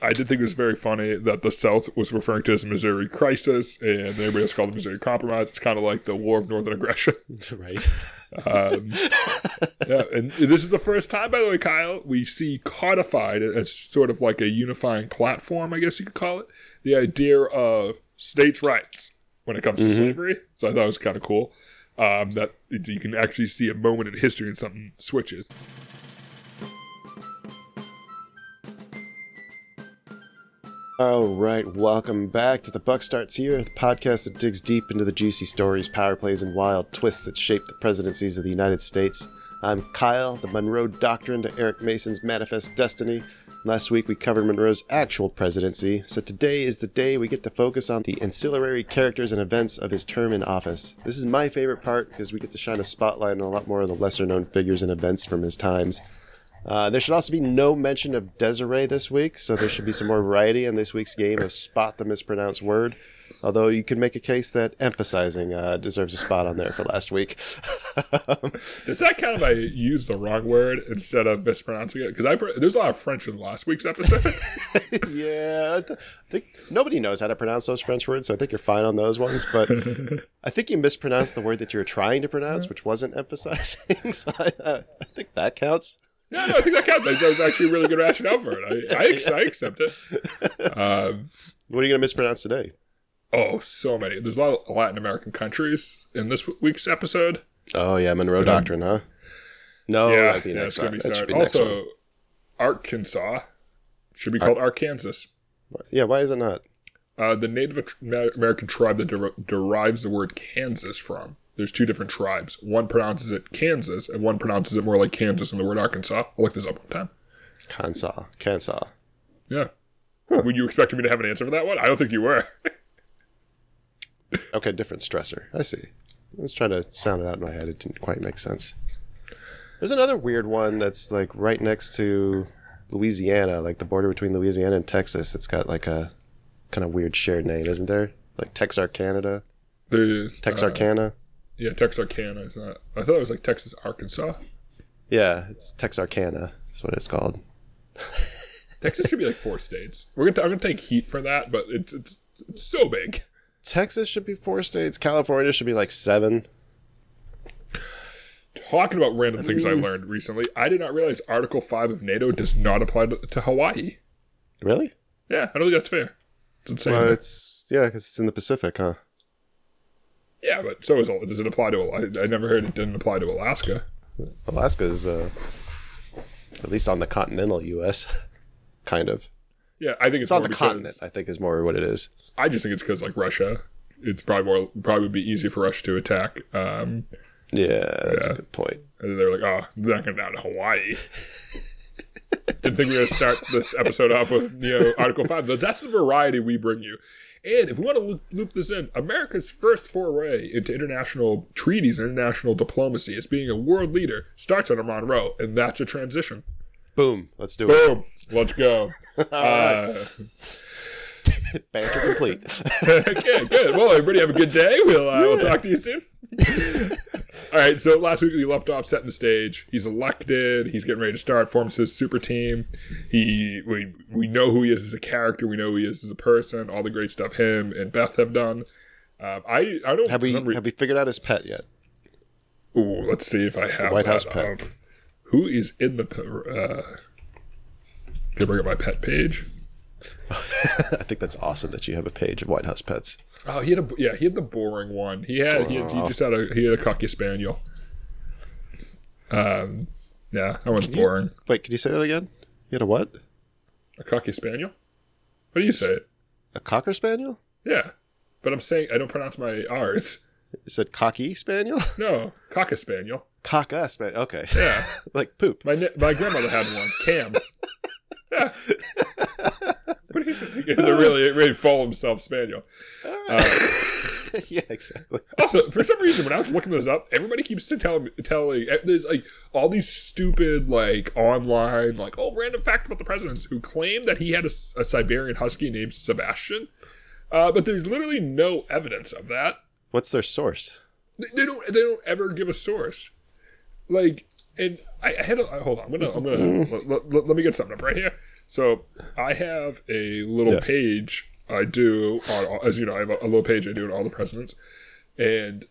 I did think it was very funny that the South was referring to it as the Missouri Crisis, and everybody else called it the Missouri Compromise. It's kind of like the War of Northern Aggression. Right. Yeah, and this is the first time, by the way, Kyle, we see codified as sort of like a unifying platform, I guess you could call it, the idea of states' rights when it comes to slavery. So I thought it was kind of cool that you can actually see a moment in history and something switches. All right, welcome back to The Buck Starts Here, the podcast that digs deep into the juicy stories, power plays, and wild twists that shape the presidencies of the United States. I'm Kyle, the Monroe Doctrine to Eric Mason's Manifest Destiny. Last week we covered Monroe's actual presidency, so today is the day we get to focus on the ancillary characters and events of his term in office. This is my favorite part because we get to shine a spotlight on a lot more of the lesser-known figures and events from his times. There should also be no mention of Desiree this week, so there should be some more variety in this week's game of Spot the Mispronounced Word, although you can make a case that emphasizing deserves a spot on there for last week. Does that count if I use the wrong word instead of mispronouncing it? Because there's a lot of French in last week's episode. Yeah, I think nobody knows how to pronounce those French words, so I think you're fine on those ones, but I think you mispronounced the word that you were trying to pronounce, which wasn't emphasizing, so I think that counts. No, I think that counts. That was actually a really good rationale for it. I accept it. What are you going to mispronounce today? Oh, so many. There's a lot of Latin American countries in this week's episode. Oh, yeah, Monroe Doctrine, huh? No, yeah, that'd be it's next going to be one. Also, Arkansas should be called Arkansas. Yeah, why is it not? The Native American tribe that derives the word Kansas from. There's two different tribes. One pronounces it Kansas, and one pronounces it more like Kansas in the word Arkansas. I'll look this up one time. Kansas. Yeah. Huh. Were you expecting me to have an answer for that one? I don't think you were. Okay, different stressor. I see. I was trying to sound it out in my head. It didn't quite make sense. There's another weird one that's like right next to Louisiana, like the border between Louisiana and Texas. It's got like a kind of weird shared name, isn't there? Like Texarkana? Texarkana? Yeah, Texarkana is not. I thought it was like Texas, Arkansas. Yeah, it's Texarkana. That's what it's called. Texas should be like 4 states. I'm gonna take heat for that, but it's so big. Texas should be 4 states. California should be like 7. Talking about random things I learned recently, I did not realize Article 5 of NATO does not apply to Hawaii. Really? Yeah, I don't think that's fair. It's insane. Well, because it's in the Pacific, huh? Yeah, but so does it apply to? I never heard it didn't apply to Alaska. Alaska is at least on the continental U.S. kind of. Yeah, I think it's on the continent. I think is more what it is. I just think it's because like Russia, it's probably would be easy for Russia to attack. Yeah, that's a good point. And they're like, oh, they're not going down to Hawaii. Didn't think we were going to start this episode off with Article 5. But that's the variety we bring you. And if we want to loop this in, America's first foray into international treaties and international diplomacy as being a world leader starts under Monroe, and that's a transition. Boom. Let's do it. Boom. Let's go. Banter complete. Okay, good. Well, everybody have a good day. We'll talk to you soon. All right, so last week we left off setting the stage. He's elected. He's getting ready to start, forms his super team. We know who he is as a character. We know who he is as a person. All the great stuff him and Beth have done. I don't have we figured out his pet yet? Ooh, let's see if I have the White House pet. Who is in the? Can I bring up my pet page? I think that's awesome that you have a page of White House pets. Oh, he had the boring one. He had a Cocker Spaniel. Yeah, that one's boring. Wait, can you say that again? You had a what? A Cocker Spaniel? What do you say? A Cocker Spaniel? Yeah, but I'm saying I don't pronounce my R's. Is it Cocky Spaniel? No, Cocker Spaniel. Cocker Spaniel. Okay. Yeah, like poop. My grandmother had one. Cam. Yeah. What do you think? It's a really full himself spaniel. Yeah, exactly. Also, for some reason, when I was looking this up, everybody keeps telling there's like all these stupid like online like random fact about the presidents who claim that he had a Siberian Husky named Sebastian, but there's literally no evidence of that. What's their source? They don't ever give a source. Like, and I had hold on. I'm gonna let me get something up right here. So I have a little page I do on, as you know, I have a little page I do on all the presidents, and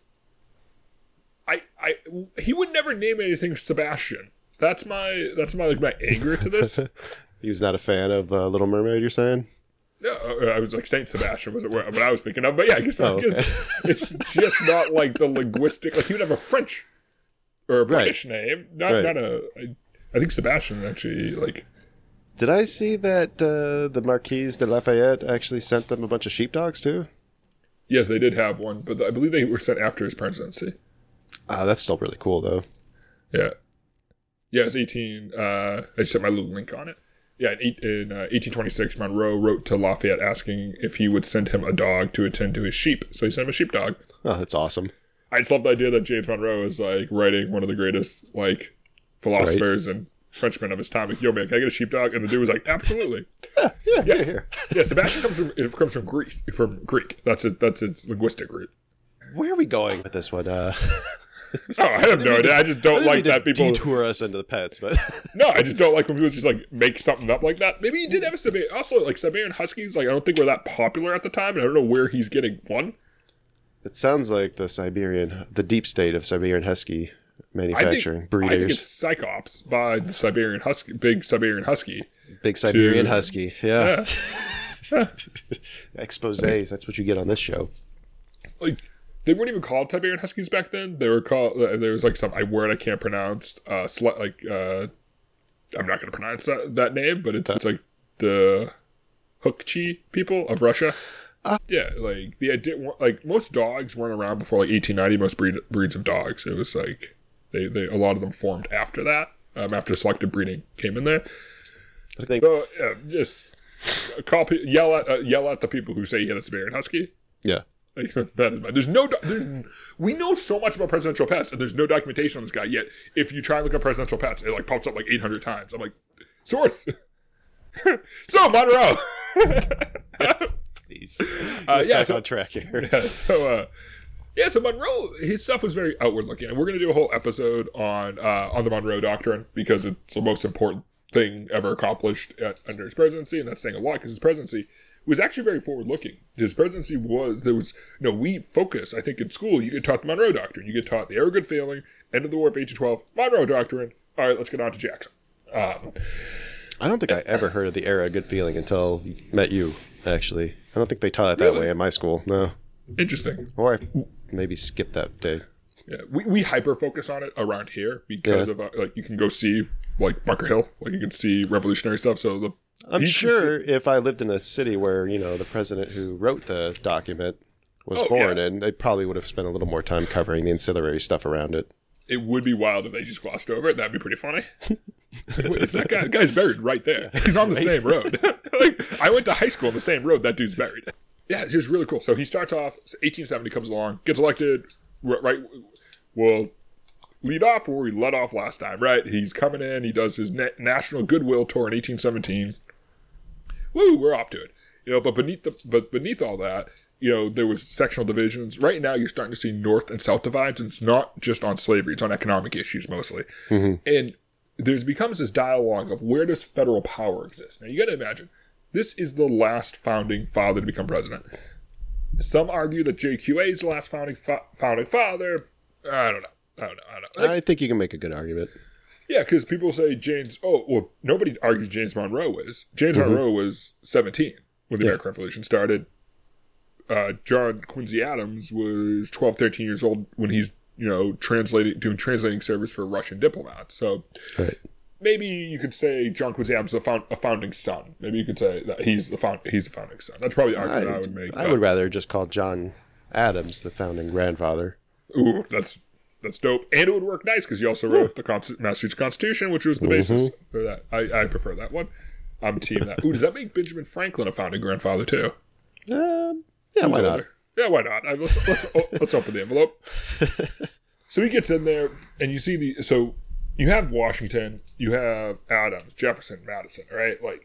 he would never name anything Sebastian. That's my my anger to this. He was not a fan of Little Mermaid, you're saying? No, I was like Saint Sebastian was what I was thinking of, but yeah, I guess it's just not like the linguistic. Like he would have a French or a British name, not a. I think Sebastian actually like. Did I see that the Marquise de Lafayette actually sent them a bunch of sheepdogs too? Yes, they did have one, but I believe they were sent after his presidency. That's still really cool, though. Yeah. Yeah, it's 18... I just set my little link on it. Yeah, in 1826, Monroe wrote to Lafayette asking if he would send him a dog to attend to his sheep. So he sent him a sheepdog. Oh, that's awesome. I just love the idea that James Monroe is, like, writing one of the greatest, like, philosophers and Frenchmen of his time. Like, yo, man, can I get a sheepdog? And the dude was like, absolutely. Yeah. Sebastian comes from Greece. From Greek. That's its linguistic root. Where are we going with this one? I have no idea. I just don't like that people detour us into the pets, but no, I just don't like when people just like make something up like that. Maybe he did have a Siberian. Also, like Siberian Huskies, like I don't think were that popular at the time, and I don't know where he's getting one. It sounds like the deep state of Siberian Husky manufacturing breeders. I think it's Psychops by the Siberian Husky, big Siberian Husky. Big Siberian Husky, yeah. Exposés, that's what you get on this show. Like, they weren't even called Siberian Huskies back then. They were called, there was like some word I can't pronounce, I'm not going to pronounce that name, but it's like the Hukchi people of Russia. Yeah, like the idea, like most dogs weren't around before like 1890. Most breeds of dogs. It was like they a lot of them formed after that. After selective breeding came in there. I think so. Just yell at the people who say you get a Siberian Husky. Yeah. Like, that is we know so much about presidential pets, and there's no documentation on this guy yet. If you try and look up presidential pets, it like pops up like 800 times. I'm like, source. So Monroe. Yes, please. Back on track here. So Monroe, his stuff was very outward looking, and we're going to do a whole episode on the Monroe Doctrine because it's the most important thing ever accomplished under his presidency, and that's saying a lot because his presidency was actually very forward-looking. His presidency we focus, I think in school, you get taught the Monroe Doctrine. You get taught the Era Good Feeling, End of the War of 1812, Monroe Doctrine. All right, let's get on to Jackson. I don't think I ever heard of the Era Good Feeling until I met you, actually. I don't think they taught it that way in my school, no. Interesting. Or I maybe skipped that day. Yeah, we hyper-focus on it around here because of, like, you can go see, like, Bunker Hill. Like, you can see revolutionary stuff, so I'm sure if I lived in a city where, the president who wrote the document was born in, they probably would have spent a little more time covering the ancillary stuff around it. It would be wild if they just glossed over it. That'd be pretty funny. Wait, it's that guy. The guy's buried right there. He's on the same road. Like, I went to high school on the same road that dude's buried. Yeah, it's just really cool. So he starts off, 1870 comes along, gets elected, right? Well, lead off where we let off last time, right? He's coming in, he does his National Goodwill Tour in 1817. Woo, we're off to it. But beneath all that, there was sectional divisions. Right now, you're starting to see North and South divides, and it's not just on slavery; it's on economic issues mostly. Mm-hmm. And there becomes this dialogue of where does federal power exist? Now, you got to imagine this is the last founding father to become president. Some argue that JQA is the last founding father. I don't know. Like, I think you can make a good argument. Yeah, because people say nobody argues James Monroe is. James Monroe was 17 when the American Revolution started. John Quincy Adams was 12, 13 years old when he's, doing translating service for Russian diplomats. So maybe you could say John Quincy Adams is a founding son. Maybe you could say that he's a founding son. That's probably the argument I would make. I would rather just call John Adams the founding grandfather. Ooh, that's dope. And it would work nice because he also wrote the Massachusetts Constitution, which was the basis for that. I prefer that one. I'm team that. Ooh, does that make Benjamin Franklin a founding grandfather too? Yeah, why not? Yeah, why not? Let's open the envelope. So he gets in there, and you see so you have Washington, you have Adams, Jefferson, Madison, right? Like,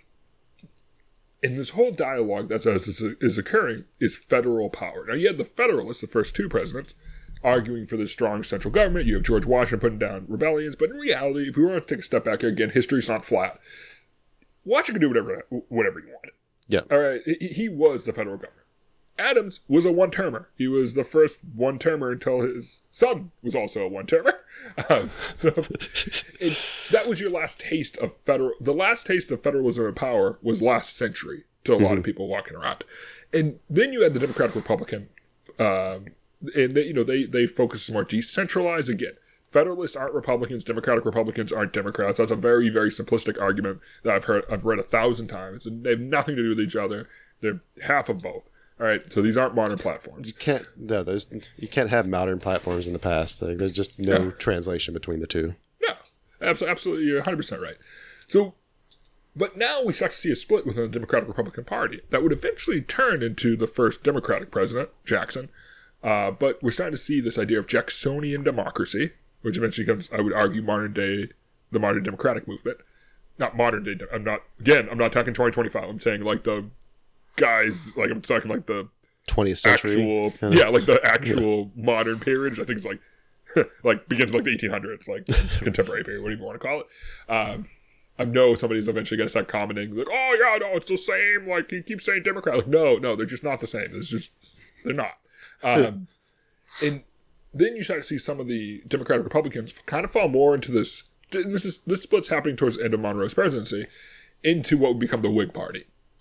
and this whole dialogue that is occurring is federal power. Now, you have the Federalists, the first two presidents, arguing for the strong central government. You have George Washington putting down rebellions. But in reality, if we want to take a step back here, again, history's not flat. Washington could do whatever he wanted. Yeah. All right. He was the federal government. Adams was a one-termer. He was the first one-termer until his son was also a one-termer. That was your last taste of the last taste of federalism and power was last century to a lot of people walking around. And then you had the Democratic Republican, and they focus more decentralized again. Federalists aren't Republicans. Democratic Republicans aren't Democrats. That's a very, very simplistic argument that I've read 1,000 times, and they have nothing to do with each other. They're half of both. All right, so these aren't modern platforms. You can't have modern platforms in the past. There's just no translation between the two. Yeah, absolutely, you're 100% right. So, but now we start to see a split within the Democratic Republican Party that would eventually turn into the first Democratic president, Jackson. But we're starting to see this idea of Jacksonian democracy, which eventually comes, I would argue, the modern Democratic movement. Not modern day. I'm not talking 2025. I'm saying like the guys, like I'm talking like the 20th century actual, like the actual modern period, which I think is like begins like the 1800s, like contemporary period, whatever you want to call it. I know somebody's eventually going to start commenting like, oh yeah, no, it's the same. Like he keeps saying Democrat. Like no, they're just not the same. They're not. And then you start to see some of the Democratic Republicans kind of fall more into this. This split's happening towards the end of Monroe's presidency into what would become the Whig Party.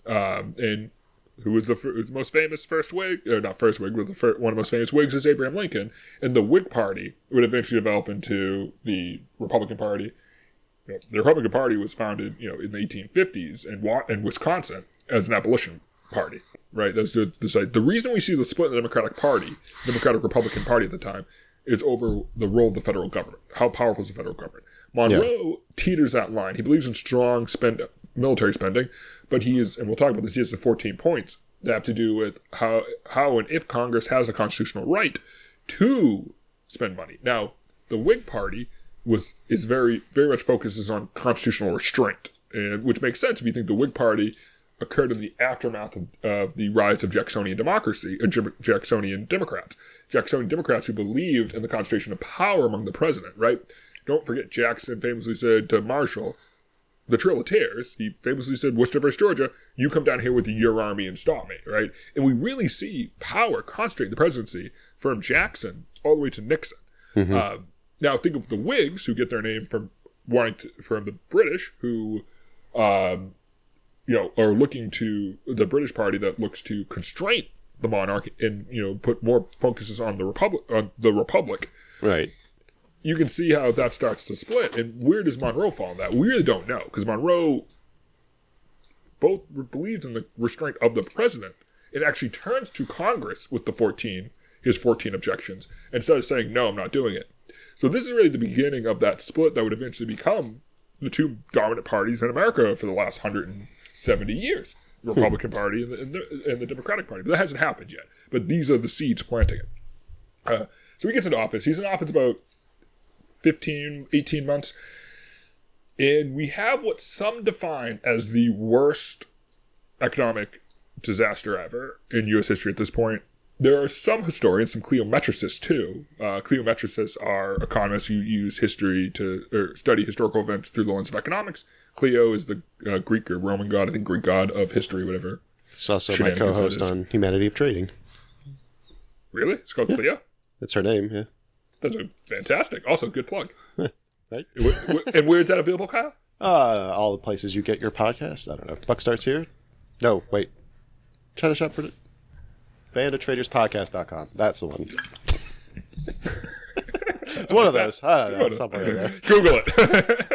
And who was the most famous first Whig, or not first Whig, but one of the most famous Whigs is Abraham Lincoln. And the Whig Party would eventually develop into the Republican Party. The Republican Party was founded, in the 1850s in Wisconsin as an abolition party, right? The reason we see the split in the Democratic Republican Party at the time, is over the role of the federal government. How powerful is the federal government? Monroe teeters that line. He believes in strong military spending, but and we'll talk about this, he has the 14 points that have to do with how and if Congress has a constitutional right to spend money. Now, the Whig Party is very, very much focuses on constitutional restraint, which makes sense if you think the Whig Party occurred in the aftermath of the rise of Jacksonian democracy, Jacksonian Democrats. Jacksonian Democrats who believed in the concentration of power among the president, right? Don't forget Jackson famously said to Marshall, the Trilitaires, he famously said, Worcester versus Georgia, you come down here with your army and stop me, right? And we really see power concentrate the presidency from Jackson all the way to Nixon. Mm-hmm. Now think of the Whigs, who get their name from the British, who are looking to the British party that looks to constrain the monarch and put more focuses on the republic. Right. You can see how that starts to split. And where does Monroe fall in that? We really don't know, because Monroe both believes in the restraint of the president and actually turns to Congress with his 14 objections, instead of saying, no, I'm not doing it. So this is really the beginning of that split that would eventually become the two dominant parties in America for the last 170 years, the Republican Party and the Democratic Party. But that hasn't happened yet. But these are the seeds planting it. So he gets into office. He's in office about 18 months. And we have what some define as the worst economic disaster ever in U.S. history at this point. There are some historians, some Cleometricists too. Cleometricists are economists who use history to study historical events through the lens of economics. Cleo is the Greek or Roman god, I think Greek god of history, whatever. It's also my co-host on Humanity of Trading. Really? It's called Cleo? That's her name, yeah. That's fantastic. Also, good plug. Right? And where is that available, Kyle? All the places you get your podcast. I don't know. Buck Starts Here? No, wait. China Shop for BandofTradersPodcast.com. That's the one. It's one of those. I don't know. Something like that. Google it.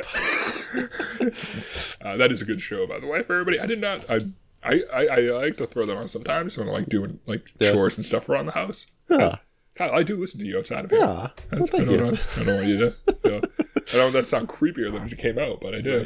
That is a good show, by the way, for everybody. I did not. I like to throw them on sometimes when I like doing chores and stuff around the house. Yeah. Kyle, I do listen to you outside of here. Yeah. Well, thank you. I don't want you to. I don't want that to sound creepier than you came out, but I do.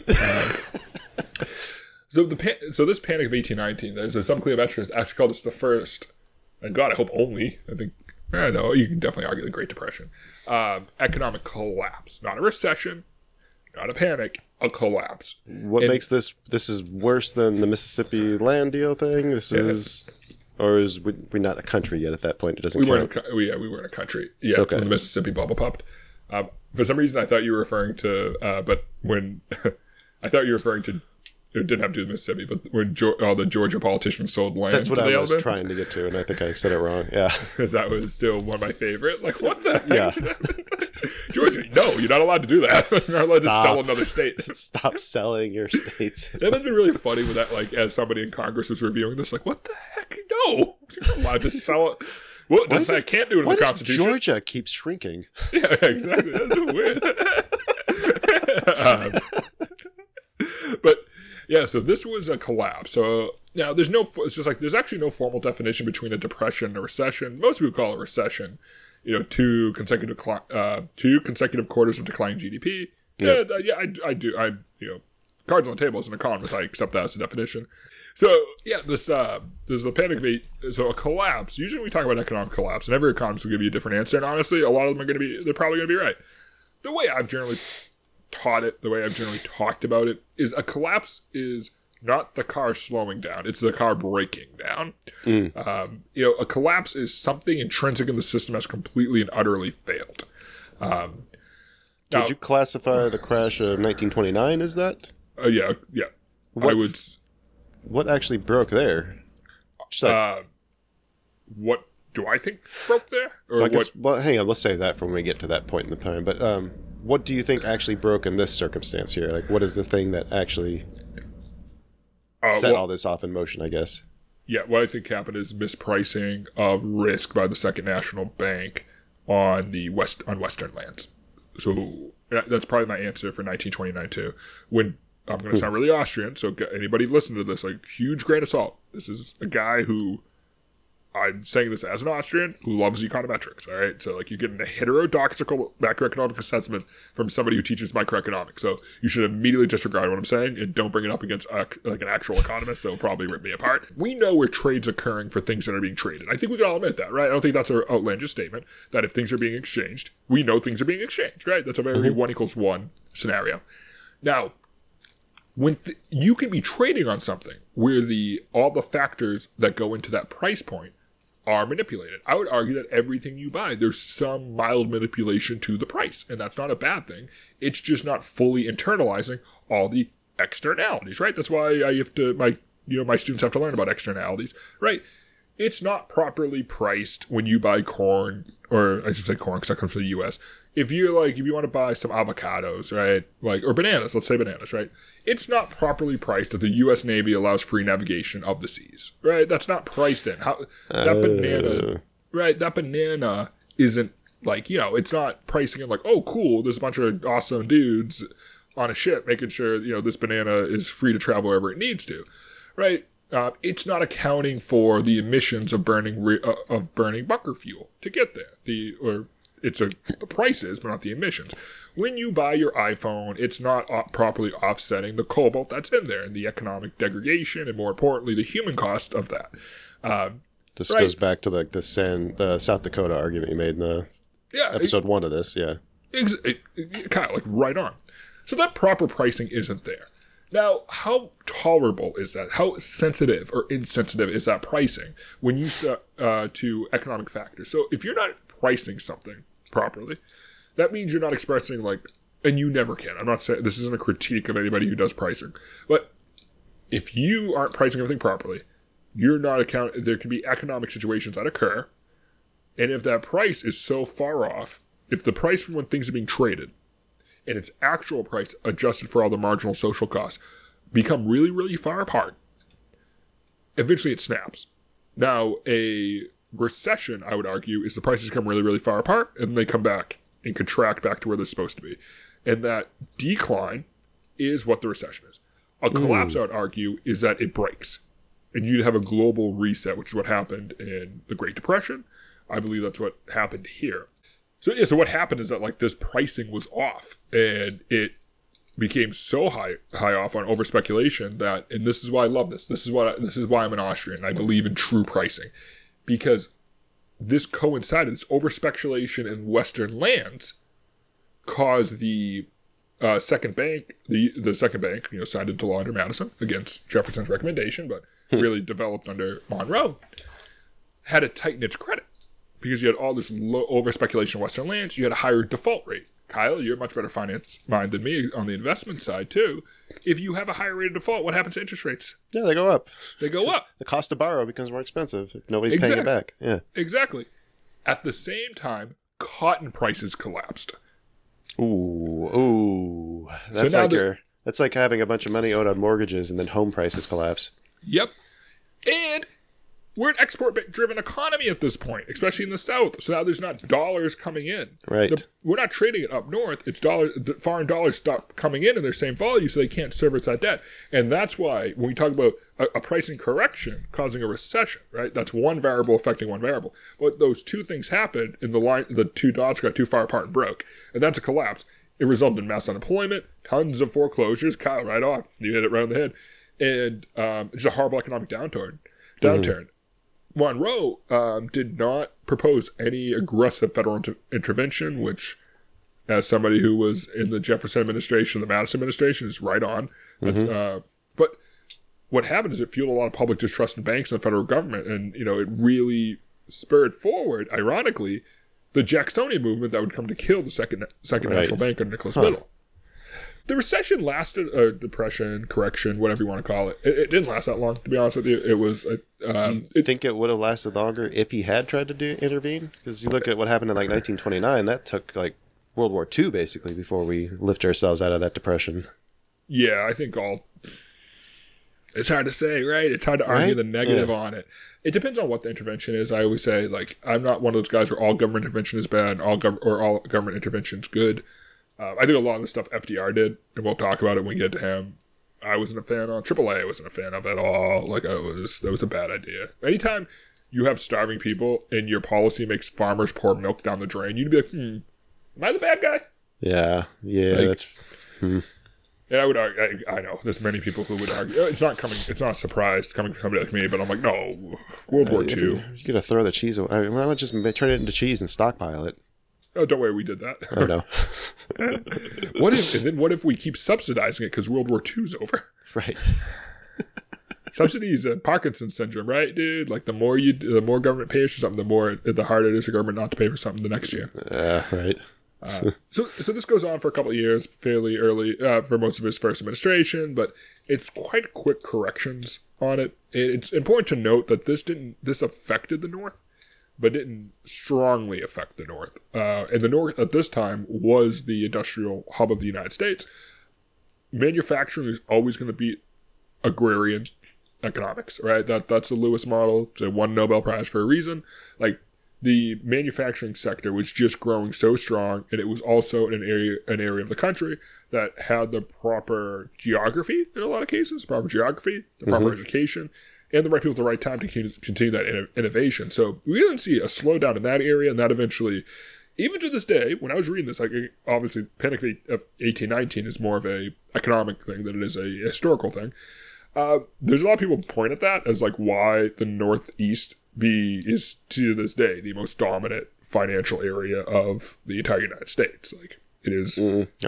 So this Panic of 1819, there's some Cleometrists actually call this the first, and God, I hope only, I think, I know, you can definitely argue the Great Depression, economic collapse. Not a recession, not a panic, a collapse. What makes this is worse than the Mississippi land deal thing? Or is we not a country yet at that point? It doesn't count. We were in a country. Yeah, okay. When the Mississippi bubble popped. For some reason, I thought you were referring to, but when I thought you were referring to it didn't have to do with Mississippi, but when all the Georgia politicians sold land. That's what to the I was Alabama, trying to get to, and I think I said it wrong. Yeah, because that was still one of my favorite. Like, what the heck? Yeah. Georgia, no, you're not allowed to do that. You're not allowed to sell another state. Stop selling your states. That has been really funny with that. Like, as somebody in Congress was reviewing this, like, what the heck? No, you're not allowed to sell it. Well, I can't do it in the Constitution. Georgia keeps shrinking? Yeah, exactly. That's weird. But yeah, so this was a collapse. So now it's just like there's actually no formal definition between a depression and a recession. Most people call it recession. Two consecutive quarters of declining GDP. Yep. I do. Cards on the table as an economist, I accept that as a definition. So yeah, there's the panic. So a collapse. Usually we talk about economic collapse, and every economist will give you a different answer. And honestly, a lot of them they're probably going to be right. The way I've generally taught it, the way I've generally talked about it, is a collapse is not the car slowing down; it's the car breaking down. A collapse is something intrinsic in the system has completely and utterly failed. Did you classify the crash of 1929 as that? Yeah. What actually broke there? What do I think broke there? Or well, hang on. Let's save that for when we get to that point in the time. But what do you think actually broke in this circumstance here? Like, what is the thing that actually set all this off in motion, I guess? Yeah, what I think happened is mispricing of risk by the Second National Bank on Western lands. So that's probably my answer for 1929 too. When I'm going to sound really Austrian, so anybody listening to this, like, huge grain of salt. This is a guy who, I'm saying this as an Austrian, who loves econometrics, all right? So, like, you're getting a heterodoxical macroeconomic assessment from somebody who teaches microeconomics. So you should immediately disregard what I'm saying and don't bring it up against, an actual economist that will probably rip me apart. We know where trade's occurring for things that are being traded. I think we can all admit that, right? I don't think that's an outlandish statement, that if things are being exchanged, we know things are being exchanged, right? That's a very 1=1 scenario. Now, when you can be trading on something where all the factors that go into that price point are manipulated. I would argue that everything you buy, there's some mild manipulation to the price, and that's not a bad thing. It's just not fully internalizing all the externalities, right? That's why my students have to learn about externalities, right? It's not properly priced when you buy corn, or I should say corn because that comes from the U.S. If you want to buy some avocados, right, or bananas, let's say bananas, right? It's not properly priced that the U.S. Navy allows free navigation of the seas, right? That's not priced in. That banana isn't it's not pricing in oh, cool, there's a bunch of awesome dudes on a ship making sure, this banana is free to travel wherever it needs to, right? It's not accounting for the emissions of burning bunker fuel to get there. The prices, but not the emissions. When you buy your iPhone, it's not properly offsetting the cobalt that's in there and the economic degradation, and more importantly, the human cost of that. This goes back to the South Dakota argument you made in the episode 1 of this. Yeah, kind of right on. So that proper pricing isn't there. Now, how tolerable is that? How sensitive or insensitive is that pricing when you to economic factors? So if you're not pricing something properly, that means you're not expressing and you never can. I'm not saying this isn't a critique of anybody who does pricing, but if you aren't pricing everything properly, you're not there can be economic situations that occur, and if that price is so far off, if the price from when things are being traded and its actual price adjusted for all the marginal social costs become really, really far apart, eventually it snaps. Now, a recession, I would argue, is the prices come really, really far apart, and then they come back and contract back to where they're supposed to be. And that decline is what the recession is. A collapse, I would argue, is that it breaks. And you'd have a global reset, which is what happened in the Great Depression. I believe that's what happened here. So what happened is that this pricing was off, and it became so high off on over speculation that, and this is why I love this. This is why I'm an Austrian. I believe in true pricing, because this coincided. This over speculation in Western lands caused the second bank, the second bank, signed into law under Madison against Jefferson's recommendation, but really developed under Monroe, had to tighten its credit. Because you had all this low over speculation in Western lands, you had a higher default rate. Kyle, you're a much better finance mind than me on the investment side, too. If you have a higher rate of default, what happens to interest rates? Yeah, they go up. They go up. The cost to borrow becomes more expensive if nobody's paying it back. Yeah. Exactly. At the same time, cotton prices collapsed. Ooh. That's like having a bunch of money owed on mortgages and then home prices collapse. Yep. And we're an export-driven economy at this point, especially in the South. So now there's not dollars coming in. Right. We're not trading it up north. It's dollars. The foreign dollars stop coming in their same value, so they can't service that debt. And that's why when we talk about a pricing correction causing a recession, right? That's one variable affecting one variable. But those two things happened, and the two dots got too far apart and broke. And that's a collapse. It resulted in mass unemployment, tons of foreclosures. Kyle, right on. You hit it right on the head. And it's a horrible economic downturn. Monroe did not propose any aggressive federal intervention, which, as somebody who was in the Jefferson administration, the Madison administration, is right on. But what happened is it fueled a lot of public distrust in banks and the federal government, and it really spurred forward, ironically, the Jacksonian movement that would come to kill the second national bank under Nicholas Biddle. The recession lasted, depression, correction, whatever you want to call it. It didn't last that long, to be honest with you. It was. Do you think it would have lasted longer if he had tried to intervene? Because you look at what happened in 1929, that took World War II basically before we lift ourselves out of that depression. Yeah, I think it's hard to say, right? It's hard to argue the negative on it. It depends on what the intervention is. I always say, I'm not one of those guys where all government intervention is bad and all government intervention is good. I think a lot of the stuff FDR did, and we'll talk about it when we get to him, I wasn't a fan of. AAA I wasn't a fan of at all. That was a bad idea. Anytime you have starving people and your policy makes farmers pour milk down the drain, you'd be like, am I the bad guy? Yeah, that's... And I would argue, I know, there's many people who would argue, it's not a surprise coming from somebody like me, but I'm like, no, World War II. You're going to throw the cheese away. Why not just turn it into cheese and stockpile it? Oh, don't worry, we did that. I know. What if we keep subsidizing it because World War II's over? Right. Subsidies, Parkinson's syndrome, right, dude? The more government pays for something, the harder it is for government not to pay for something the next year. Right. So this goes on for a couple of years, fairly early for most of his first administration, but it's quite quick corrections on it. It's important to note that this affected the North, but didn't strongly affect the North. And the North at this time was the industrial hub of the United States. Manufacturing is always going to be agrarian economics, right? That's the Lewis model. It's a one Nobel Prize for a reason. The manufacturing sector was just growing so strong, and it was also an area of the country that had the proper geography in a lot of cases, the proper education, and the right people at the right time to continue that innovation. So we didn't see a slowdown in that area, and that eventually, even to this day, when I was reading this, obviously Panic of 1819 is more of a economic thing than it is a historical thing. There's a lot of people point at that as why the Northeast is to this day the most dominant financial area of the entire United States. It is.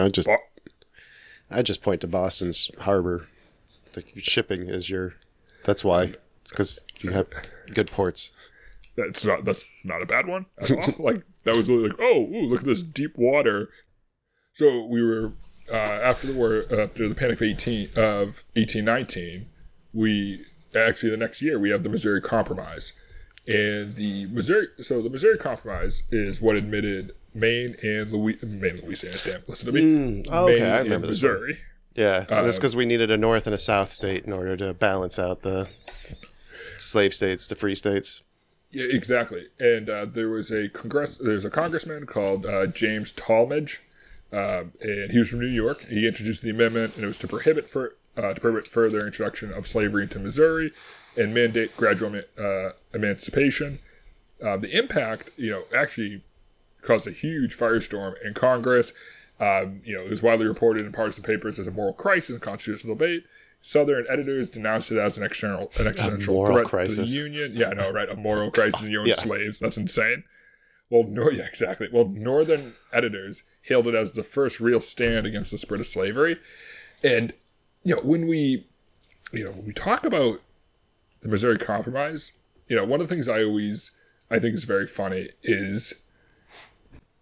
I just point to Boston's harbor. Shipping is that's why. It's because you have good ports. That's not a bad one at all. That was really look at this deep water. So we were after the war, after the Panic of 1819, we actually the next year we have the Missouri Compromise. And the Missouri Compromise is what admitted Maine and Louisiana. Damn, listen to me. Okay, I remember this Missouri. One. Yeah, that's because we needed a North and a South state in order to balance out the slave states, the free states. Yeah, exactly. And there's a congressman called James Tallmadge, and he was from New York. He introduced the amendment, and it was to prohibit further introduction of slavery into Missouri and mandate gradual emancipation. The impact, actually caused a huge firestorm in Congress. It was widely reported in partisan papers as a moral crisis and constitutional debate. Southern editors denounced it as an existential threat crisis. to the Union. Yeah, I know, right? A moral crisis and you own slaves. That's insane. Exactly. Well, Northern editors hailed it as the first real stand against the spread of slavery. And, when we talk about the Missouri Compromise, one of the things I think is very funny is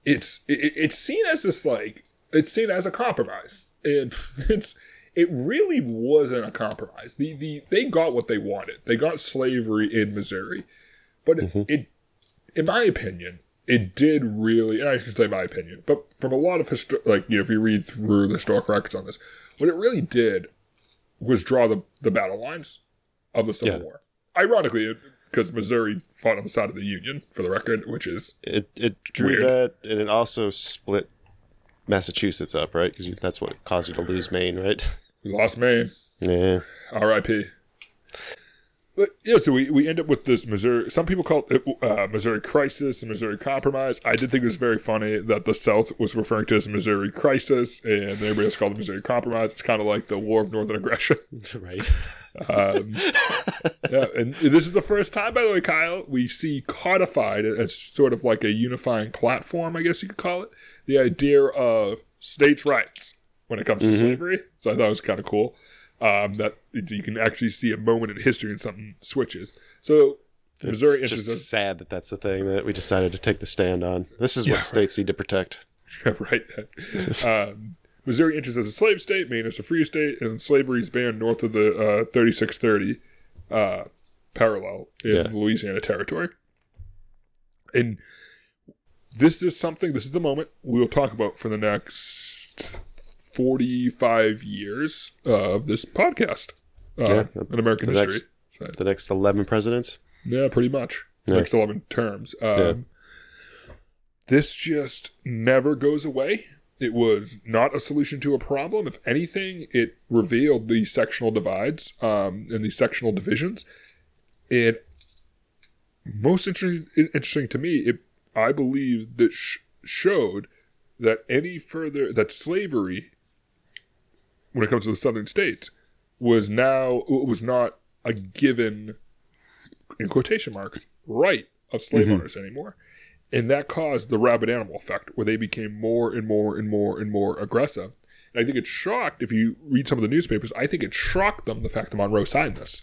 it's seen as this like it's seen as a compromise, and it really wasn't a compromise. They got what they wanted. They got slavery in Missouri, but it in my opinion, it did really, and I should say my opinion, but from a lot of if you read through the historical records on this, what it really did was draw the battle lines of the Civil War. Ironically, because Missouri fought on the side of the Union, for the record, which is it drew weird. that, and it also split Massachusetts up, right? Because that's what caused you to lose Maine, right? We lost Maine. Yeah. R.I.P. But yeah, so we end up with this Missouri. Some people call it Missouri Crisis and Missouri Compromise. I did think it was very funny that the South was referring to it as Missouri Crisis, and everybody else called it Missouri Compromise. It's kind of like the War of Northern Aggression, Right. Yeah, and this is the first time, by the way, Kyle, we see codified as sort of like a unifying platform, I guess you could call it, the idea of states' rights when it comes to slavery. So I thought it was kind of cool. That you can actually see a moment in history and something switches. So Missouri It's enters just sad that that's the thing that we decided to take the stand on. This is what states need to protect. Yeah, right. Missouri enters as a slave state, Maine as a free state, and slavery is banned north of the 3630 parallel in Louisiana Territory. And this is the moment we will talk about for the next 45 years of this podcast in American history. The next 11 presidents? Yeah, pretty much. Next 11 terms. This just never goes away. It was not a solution to a problem. If anything, it revealed the sectional divides and the sectional divisions. And most interesting to me, I believe that showed that that slavery, when it comes to the southern states, was not a given, in quotation marks, right of slave owners anymore. And that caused the rabid animal effect, where they became more and more and more and more aggressive. And I think it shocked, if you read some of the newspapers, I think it shocked them, the fact that Monroe signed this.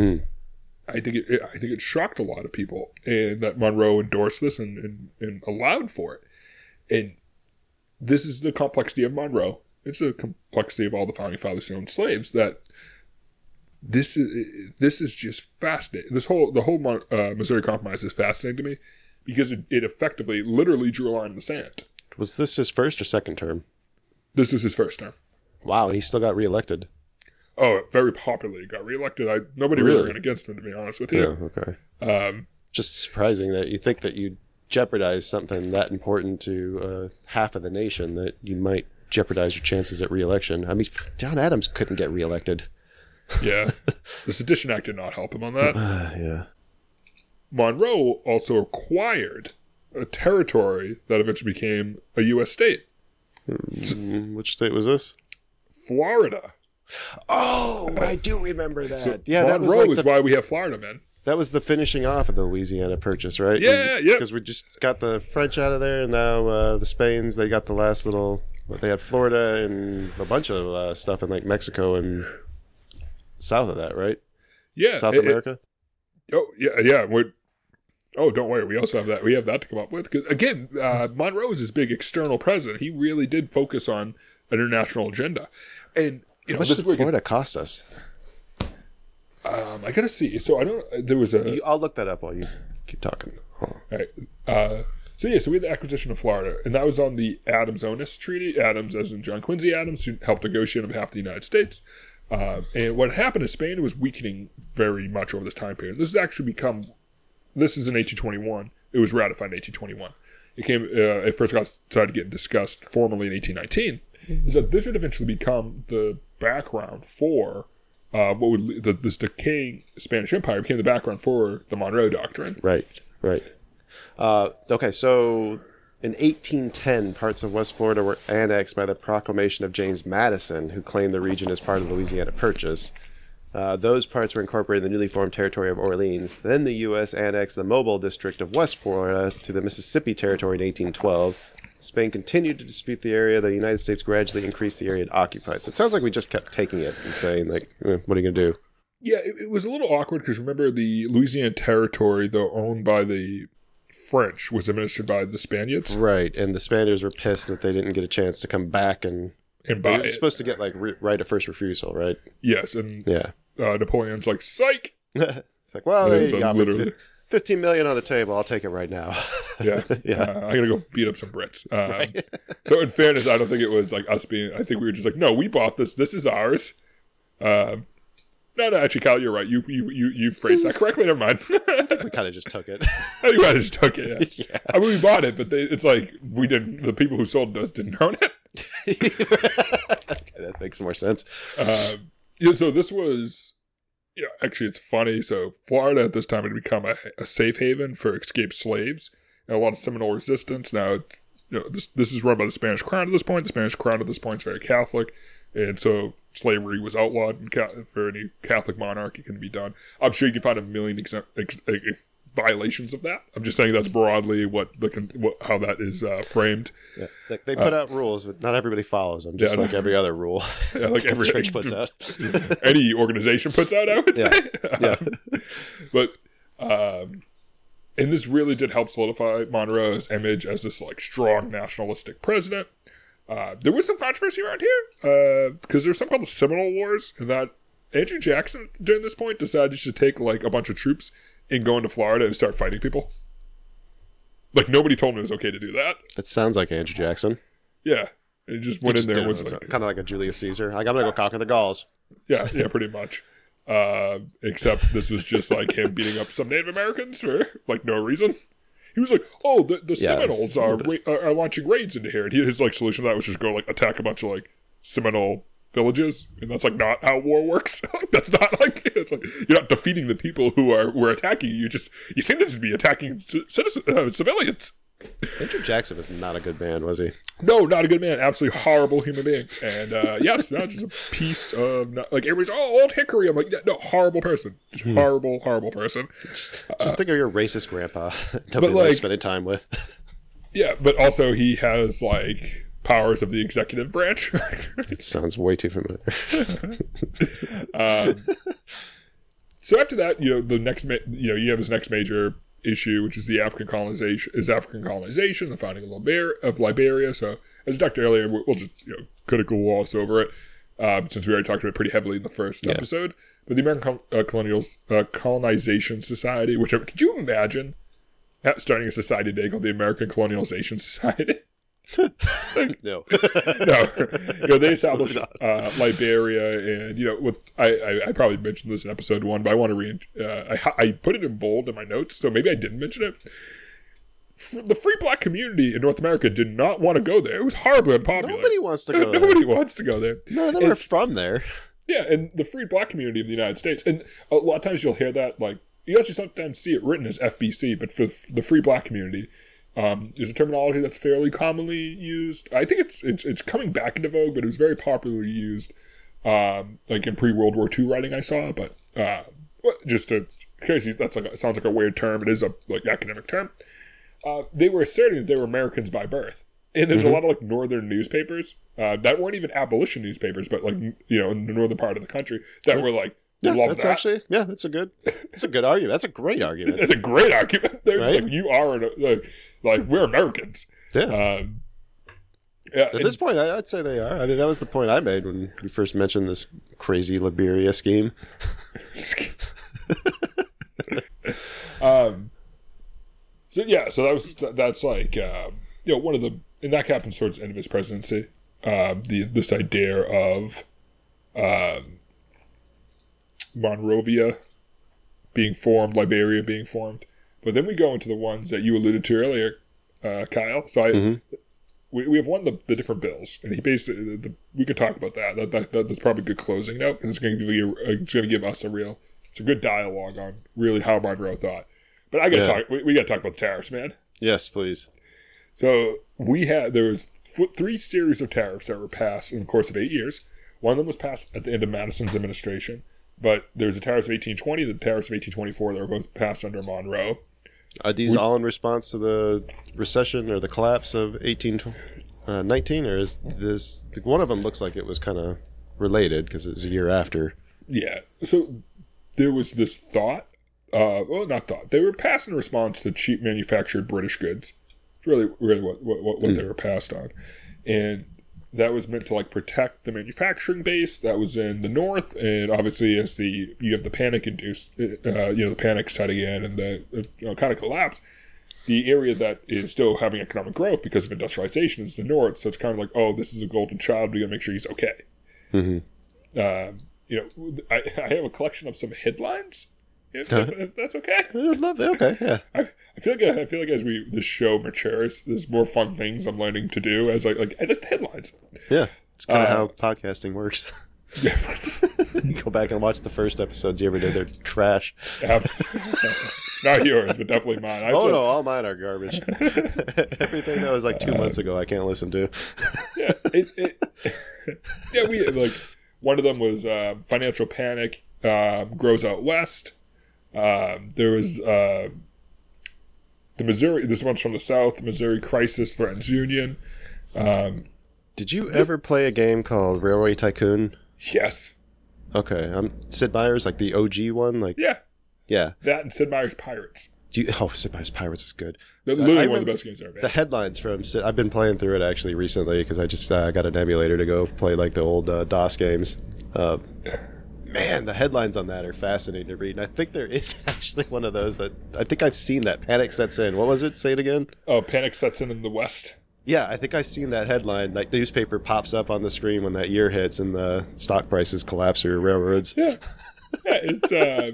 I think it shocked a lot of people, and that Monroe endorsed this and allowed for it. And this is the complexity of Monroe. It's the complexity of all the founding fathers who owned slaves. That this is just fascinating. The whole Missouri Compromise is fascinating to me, because it effectively, literally drew a line in the sand. Was this his first or second term? This is his first term. Wow, and he still got reelected. Oh, very popularly got reelected. Nobody really ran against him, to be honest with you. Yeah, okay. Just surprising that you think that you'd jeopardize something that important to half of the nation, that you might jeopardize your chances at reelection. I mean, John Adams couldn't get reelected. Yeah. The Sedition Act did not help him on that. Yeah. Monroe also acquired a territory that eventually became a U.S. state. Which state was this? Florida. Oh, I do remember that. So yeah, that was Monroe like is why we have Florida, man. That was the finishing off of the Louisiana Purchase, right? Yeah. Because we just got the French out of there, and now the Spains, they got the last little... They had Florida and a bunch of stuff in like Mexico and south of that, right? Yeah. South America? Yeah. Don't worry. We also have that. We have that to come up with. Because, again, Monroe is this big external president. He really did focus on an international agenda. And, how much did Florida cost us? I got to see. So, I don't... There was a... I'll look that up while you keep talking. All right. So we had the acquisition of Florida, and that was on the Adams-Onis Treaty. Adams, as in John Quincy Adams, who helped negotiate on behalf of the United States. And what happened is Spain was weakening very much over this time period. This is in 1821. It was ratified in 1821. It first started getting discussed formally in 1819. Is that this would eventually become the background for this decaying Spanish Empire became the background for the Monroe Doctrine. Right. Okay, so in 1810, parts of West Florida were annexed by the proclamation of James Madison, who claimed the region as part of the Louisiana Purchase. Those parts were incorporated in the newly formed territory of Orleans. Then the U.S. annexed the Mobile district of West Florida to the Mississippi Territory in 1812. Spain continued to dispute the area. The United States gradually increased the area it occupied. So it sounds like we just kept taking it and saying, like, what are you going to do? Yeah, it was a little awkward because remember the Louisiana Territory, though owned by the French was administered by the Spaniards. Right, and the Spaniards were pissed that they didn't get a chance to come back and buy they were it. supposed to get like right of first refusal, right? Yes, and Yeah. Napoleon's like, psych! It's like, well, And they got literally- 15 million on the table. I'll take it right now. Yeah. Yeah. I'm going to go beat up some Brits. Right. So in fairness, I don't think it was like us being, I think we were just like, no, we bought this. This is ours. No, actually, Kyle, you're right. You phrased that correctly. Never mind. We kind of just took it. I think I just took it. Yeah. Yeah. I mean, we bought it, but it's like we didn't. The people who sold it us didn't own it. Okay, that makes more sense. Yeah. So this was. Yeah. Actually, it's funny. So Florida at this time had become a safe haven for escaped slaves and a lot of Seminole resistance. Now, this is run by the Spanish Crown at this point. The Spanish Crown at this point is very Catholic, and so slavery was outlawed for any Catholic monarch. It can be done. I'm sure you can find a million violations of that. I'm just saying that's broadly how that is framed. Yeah. Like they put out rules, but not everybody follows them, just Yeah, like every other rule Yeah, like every the church puts out. Any organization puts out, I would Yeah. say. Yeah. But and this really did help solidify Monroe's image as this like strong nationalistic president. There was some controversy around here because there's something called the Seminole Wars, and that Andrew Jackson during this point decided to take like a bunch of troops and go into Florida and start fighting people. Like nobody told him it was okay to do that. It sounds like Andrew Jackson. Yeah, he just went in there and was like, kind of like a Julius Caesar. Like, I'm gonna go conquer the Gauls. yeah, pretty much. Except this was just like him beating up some Native Americans for like no reason. He was like, "Oh, the Seminoles are launching raids into here," and his like solution to that was just go like attack a bunch of like Seminole villages, and that's like not how war works. Like, that's not like it's like you're not defeating the people who were attacking you. You think they should be attacking civilians. Andrew Jackson was not a good man, was he? No, not a good man. Absolutely horrible human being. And yes, no, just a piece of like everybody's old Hickory. I'm like, no, horrible person, just horrible person. Just think of your racist grandpa. Nobody likes spending time with. Yeah, but also he has like powers of the executive branch. It sounds way too familiar. So after that, the next, you have his next major issue, which is the African colonization, the founding of Liberia. So as I talked earlier, we'll just kind of gloss over it since we already talked about it pretty heavily in the first episode. But the American Colonization Society, which could you imagine starting a society today called the American Colonialization Society? No. No. They established Liberia, and I probably mentioned this in episode 1, but I want to read. I put it in bold in my notes, so maybe I didn't mention it. The free black community in North America did not want to go there. It was horribly unpopular. Nobody wants to go there. Nobody wants to go there. None of them are from there. Yeah, and the free black community of the United States, and a lot of times you'll hear that, like, you actually sometimes see it written as FBC, but for the free black community, is a terminology that's fairly commonly used. I think it's coming back into vogue, but it was very popularly used, like in pre-World War II writing I saw. But just to, in case it sounds like a weird term, it is a like academic term. They were asserting that they were Americans by birth, and there's a lot of like northern newspapers that weren't even abolition newspapers, but like in the northern part of the country that were like. Yeah, that's actually that's a good argument. That's a great argument. It's a great argument. They're just Right? like, you are like we're Americans. Yeah. Yeah, At this point, I'd say they are. I mean, that was the point I made when we first mentioned this crazy Liberia scheme. So that's like one of the, and that happens towards the end of his presidency. This idea of Monrovia being formed, Liberia being formed, but then we go into the ones that you alluded to earlier, Kyle. So we have one of the different bills, and he basically we could talk about that. That's probably a good closing note because it's going to give us it's a good dialogue on really how Monroe thought. But I got to talk. We got to talk about the tariffs, man. Yes, please. So there was 3 series of tariffs that were passed in the course of 8 years. One of them was passed at the end of Madison's administration, but there was the tariffs of 1820, the tariffs of 1824 that were both passed under Monroe. Are these all in response to the recession or the collapse of 1819, or is this one of them looks like it was kind of related because it was a year after? Yeah. So there was this thought well, not thought. They were passed in response to cheap manufactured British goods. It's really what they were passed on. And that was meant to like protect the manufacturing base that was in the north, and obviously as you have the panic induced, the panic setting in and the kind of collapse, the area that is still having economic growth because of industrialization is the north. So it's kind of like, oh, this is a golden child. We got to make sure he's okay. Mm-hmm. I have a collection of some headlines. If that's okay, I'd love it. Okay, yeah. I feel like as this show matures, there's more fun things I'm learning to do. As I like the headlines. Yeah, it's kind of how podcasting works. Yeah. You go back and watch the first episodes you ever did. They're trash. Not yours, but definitely mine. No, all mine are garbage. Everything that was like 2 months ago, I can't listen to. Yeah, we like one of them was financial panic grows out west. There was the Missouri. This one's from the South. The Missouri crisis threatens Union. Did you ever play a game called Railway Tycoon? Yes. Okay. Sid Meier's like the OG one. Like yeah. That and Sid Meier's Pirates. Sid Meier's Pirates is good. They're literally one of the best games ever. The headlines from Sid. I've been playing through it actually recently because I just got an emulator to go play like the old DOS games. Man, the headlines on that are fascinating to read. And I think there is actually one of those that I think I've seen that. Panic sets in. What was it? Say it again. Oh, panic sets in the West. Yeah, I think I've seen that headline. Like the newspaper pops up on the screen when that year hits and the stock prices collapse or railroads. Yeah, it's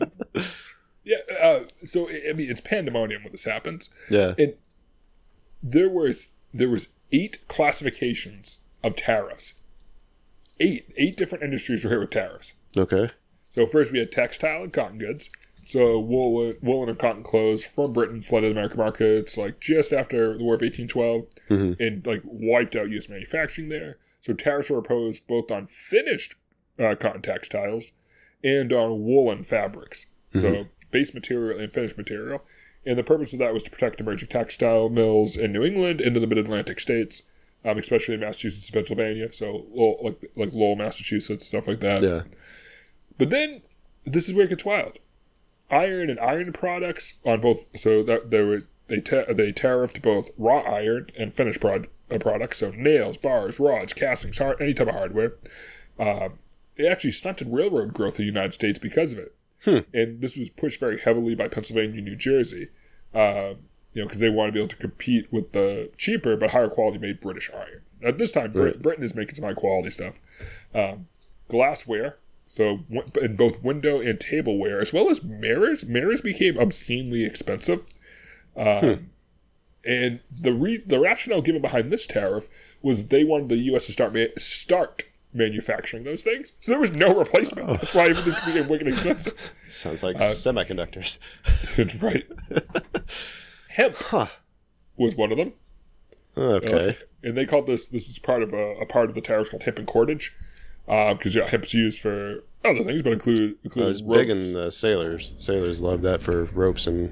so I mean, it's pandemonium when this happens. Yeah, and there was 8 classifications of tariffs. Eight different industries were hit with tariffs. Okay. So first we had textile and cotton goods. So woolen and cotton clothes from Britain flooded American markets like just after the War of 1812 and like wiped out U.S. manufacturing there. So tariffs were imposed both on finished cotton textiles and on woolen fabrics. So base material and finished material. And the purpose of that was to protect emerging textile mills in New England and in the mid-Atlantic states, especially in Massachusetts and Pennsylvania. So like Lowell, Massachusetts, stuff like that. Yeah. But then this is where it gets wild. Iron and iron products on both. So that they tariffed both raw iron and finished products. So nails, bars, rods, castings, any type of hardware. It actually stunted railroad growth in the United States because of it. And this was pushed very heavily by Pennsylvania and New Jersey. Because they wanted to be able to compete with the cheaper but higher quality made British iron. At this time, Britain is making some high quality stuff. Glassware. So in both window and tableware, as well as mirrors. Mirrors became obscenely expensive. And the rationale given behind this tariff was they wanted the U.S. to start manufacturing those things. So there was no replacement. That's why everything became wicked expensive. Sounds like semiconductors. Right. Hemp was one of them. Okay. And they called this is part of a part of the tariffs called hemp and cordage. Because hemp's used for other things, but include it's ropes. Big in the sailors. Sailors love that for ropes and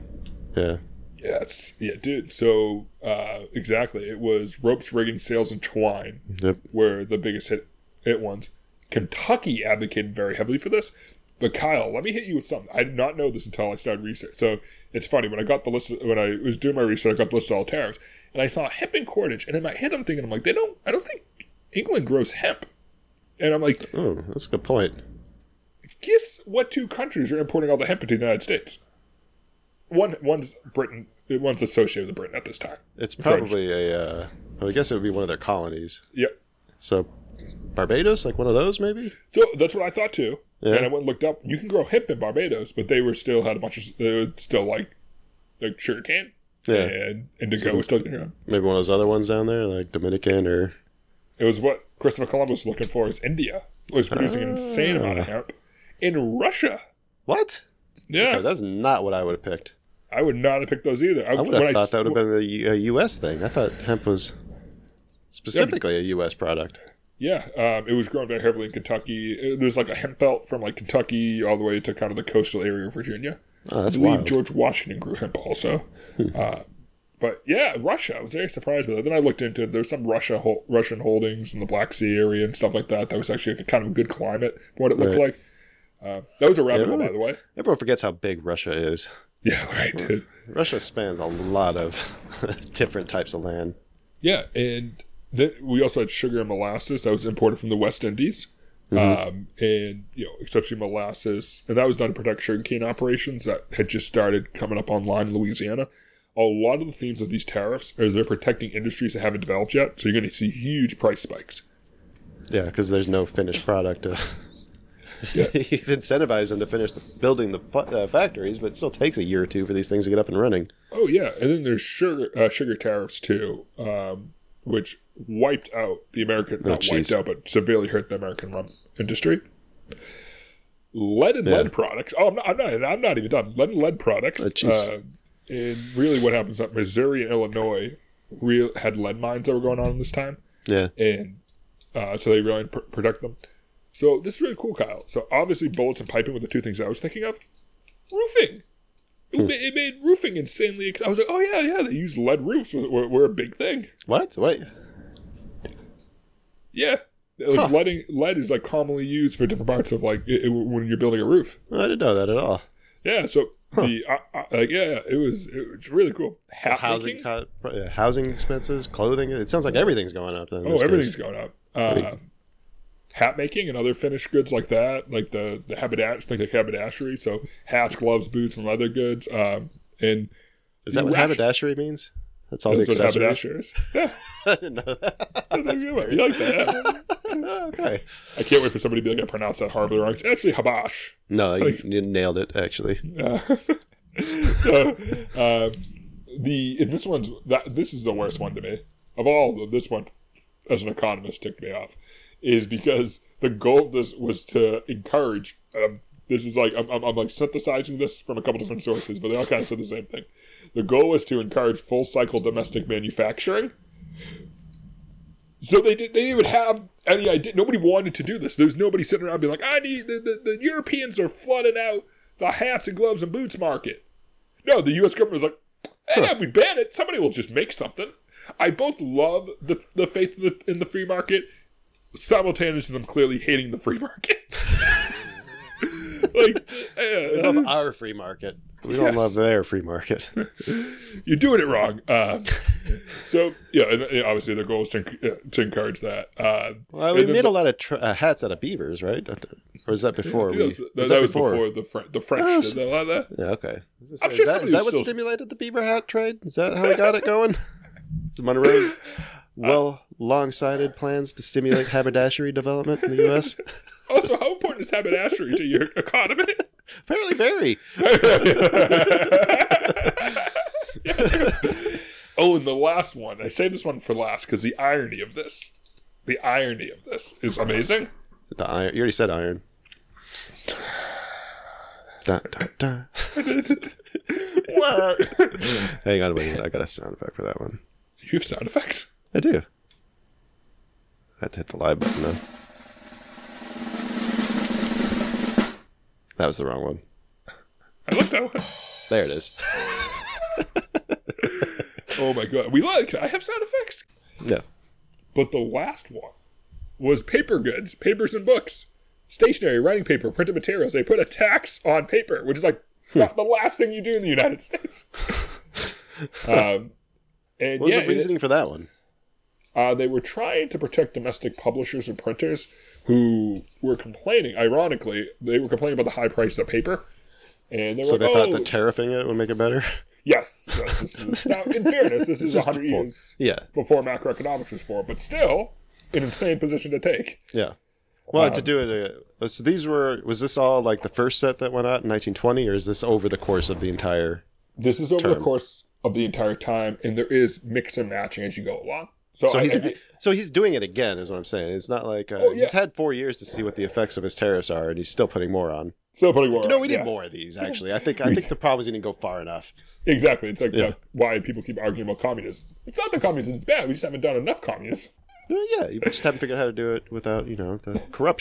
Yes, yeah, dude. So exactly, it was ropes, rigging, sails, and twine were the biggest hit ones. Kentucky advocated very heavily for this. But Kyle, let me hit you with something. I did not know this until I started research. So it's funny when I got the list when I was doing my research, I got the list of all tariffs, and I saw hemp and cordage, and in my head I'm thinking, I'm like, I don't think England grows hemp. And I'm like, oh, that's a good point. Guess what 2 countries are importing all the hemp into the United States? One's Britain. One's associated with Britain at this time. It's probably I guess it would be one of their colonies. Yep. So Barbados, like one of those, maybe. So that's what I thought too. Yeah. And I went and looked up. You can grow hemp in Barbados, but they were still had a bunch of still like sugarcane. Yeah. And indigo was still around. Maybe one of those other ones down there, like Dominican or. It was what Christopher Columbus was looking for. Is India was producing an insane amount of hemp. In Russia. What? Yeah. Okay, that's not what I would have picked. I would not have picked those either. I would have thought that would have been a U.S. thing. I thought hemp was specifically a U.S. product. Yeah, it was grown very heavily in Kentucky. There's like a hemp belt from like Kentucky all the way to kind of the coastal area of Virginia. Oh, that's I believe wild. George Washington grew hemp also. But yeah, Russia. I was very surprised with it. Then I looked into it. There's some Russian holdings in the Black Sea area and stuff like that. That was actually kind of a good climate for what it looked like. That was a rabbit hole, by the way. Everyone forgets how big Russia is. Yeah, right. Russia spans a lot of different types of land. Yeah, and then we also had sugar and molasses that was imported from the West Indies. And, especially molasses. And that was done to protect sugarcane operations that had just started coming up online in Louisiana. A lot of the themes of these tariffs is they're protecting industries that haven't developed yet. So you're going to see huge price spikes. Yeah, because there's no finished product. Yeah. You've incentivized them to finish building the factories, but it still takes a year or two for these things to get up and running. Oh, yeah. And then there's sugar tariffs, too, which wiped out the American, wiped out, but severely hurt the American rum industry. Lead products. Oh, I'm not even done. Lead products. And really what happens is that Missouri and Illinois had lead mines that were going on in this time. Yeah. And so they really protect them. So this is really cool, Kyle. So obviously bullets and piping were the two things I was thinking of. Roofing. It made roofing insanely. I was like, oh yeah, they used lead roofs were a big thing. What? Wait. Yeah. Lead is like commonly used for different parts of when you're building a roof. I didn't know that at all. Yeah, so it was really cool. Housing expenses, clothing. It sounds like everything's going up. Then everything's going up. Hat making and other finished goods like that, like the haberdashery. So hats, gloves, boots, and leather goods. And is that what haberdashery means? That's all the accessories. Yeah, I didn't know that. You like that? Okay. I can't wait for somebody to be like, I pronounced that horribly wrong. It's actually habash. No, you nailed it. Actually. So, this is the worst one to me of all. This one, as an economist, ticked me off. Is because the goal of this was to encourage. This is like I'm like synthesizing this from a couple different sources, but they all kind of said the same thing. The goal was to encourage full cycle domestic manufacturing. So they didn't even have any idea. Nobody wanted to do this. There was nobody sitting around being like, I need the Europeans are flooding out the hats and gloves and boots market. No, the U.S. government was like, hey, we ban it. Somebody will just make something. I both love the faith in the free market, simultaneously them clearly hating the free market. We love our free market. We don't love their free market. You're doing it wrong. So, and obviously their goal is to encourage that. We made a lot of hats out of beavers, right? Or was that before? That was before the French did a lot of that. Yeah, okay. Is that what stimulated the beaver hat trade? Is that how we got it going? Monroe's long-sighted plans to stimulate haberdashery development in the U.S.? Also, how important is haberdashery to your economy? Apparently very. Oh, and the last one. I saved this one for last because the irony of this is amazing. You already said iron. Da, da, da. Hang on a minute. I got a sound effect for that one. You have sound effects? I do. I had to hit the live button though. That was the wrong one. I like that one. There it is. Oh my god. Can I have sound effects? Yeah. But the last one was paper goods, papers and books, stationery, writing paper, printed materials. They put a tax on paper, which is like the last thing you do in the United States. And what was the reasoning for that one? They were trying to protect domestic publishers and printers who were complaining. Ironically, they were complaining about the high price of paper. And they were they thought that tariffing it would make it better? Yes. Now, in fairness, this is 100 years before macroeconomics was formed, but still an insane position to take. Yeah. Well, to do it, so was this all like the first set that went out in 1920, or is this over the course of the entire This is over the course of the entire time, and there is mix and matching as you go along. So he's doing it again, is what I'm saying. It's not like he's had 4 years to see what the effects of his tariffs are, and he's still putting more on. We need more of these. Actually, I think the problem is he didn't go far enough. Exactly. It's like why people keep arguing about communism. It's not that communism is bad. We just haven't done enough communism. Yeah, you just haven't figured out how to do it without the corruption.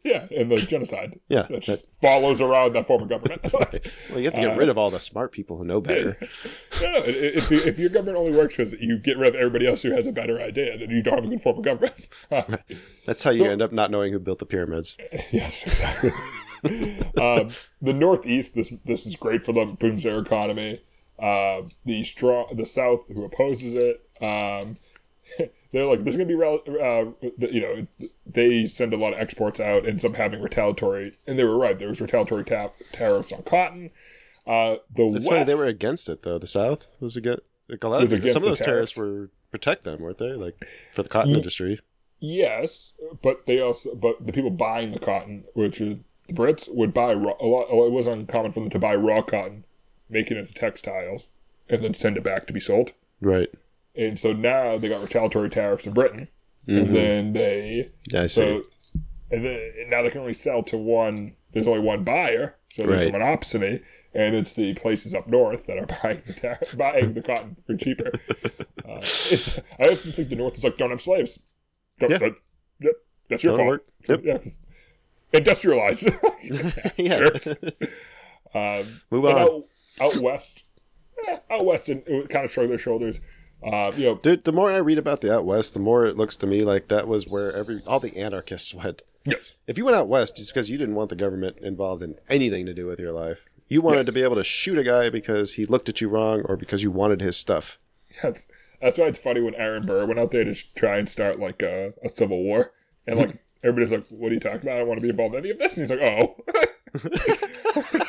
Yeah, and the genocide. Yeah, that just follows around that form of government. Right. Well, you have to get rid of all the smart people who know better. No, if your government only works because you get rid of everybody else who has a better idea, then you don't have a good form of government. That's how you end up not knowing who built the pyramids. Yes, exactly. The Northeast, this is great for them, booms their economy. The South, who opposes it, they're like, there's going to be, they send a lot of exports out, ends up having retaliatory, and they were right, there was retaliatory tariffs on cotton. It's funny, they were against it, though. The South was against some of those tariffs were protect them, weren't they? Like, for the cotton industry. Yes, but the people buying the cotton, which is the Brits, would buy a lot. It was uncommon for them to buy raw cotton, make it into textiles, and then send it back to be sold. Right. And so now they got retaliatory tariffs in Britain, and then I see. And now they can only sell to one. There's only one buyer, so there's a monopsony, and it's the places up north that are buying the cotton for cheaper. I often think the North is like, don't have slaves. Yep, that's your fault. Yep. Yeah. Industrialized. Yeah. Move on. Out west, and it kind of shrug their shoulders. Dude, the more I read about the out west, the more it looks to me like that was where all the anarchists went. Yes. If you went out west, it's because you didn't want the government involved in anything to do with your life. You wanted to be able to shoot a guy because he looked at you wrong or because you wanted his stuff. That's why it's funny when Aaron Burr went out there to try and start like a civil war, and like everybody's like, "What are you talking about? I don't want to be involved in any of this." And he's like, "Oh."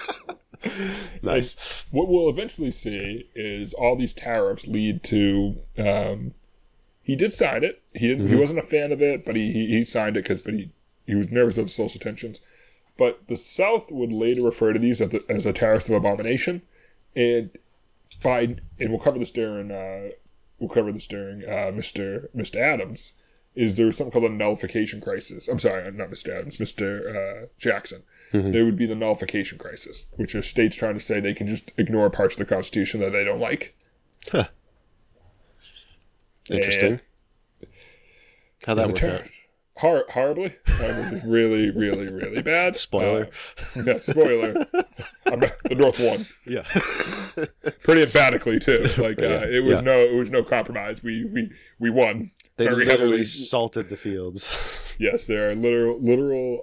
Nice. And what we'll eventually see is all these tariffs lead to. He did sign it. He didn't. He wasn't a fan of it, but he signed it but he was nervous of the social tensions. But the South would later refer to these as a tariffs of abomination, and we'll cover this during Mr. Adams. Is there something called a nullification crisis? I'm sorry, not Mr. Adams, Mr. Jackson. There would be the nullification crisis, which are states trying to say they can just ignore parts of the Constitution that they don't like. Huh. Interesting. How that worked out? Horribly. It was really, really, really bad. Spoiler. Spoiler. The North won. Yeah. Pretty emphatically too. Like it was no compromise. We won. They literally salted the fields. Yes, there are literal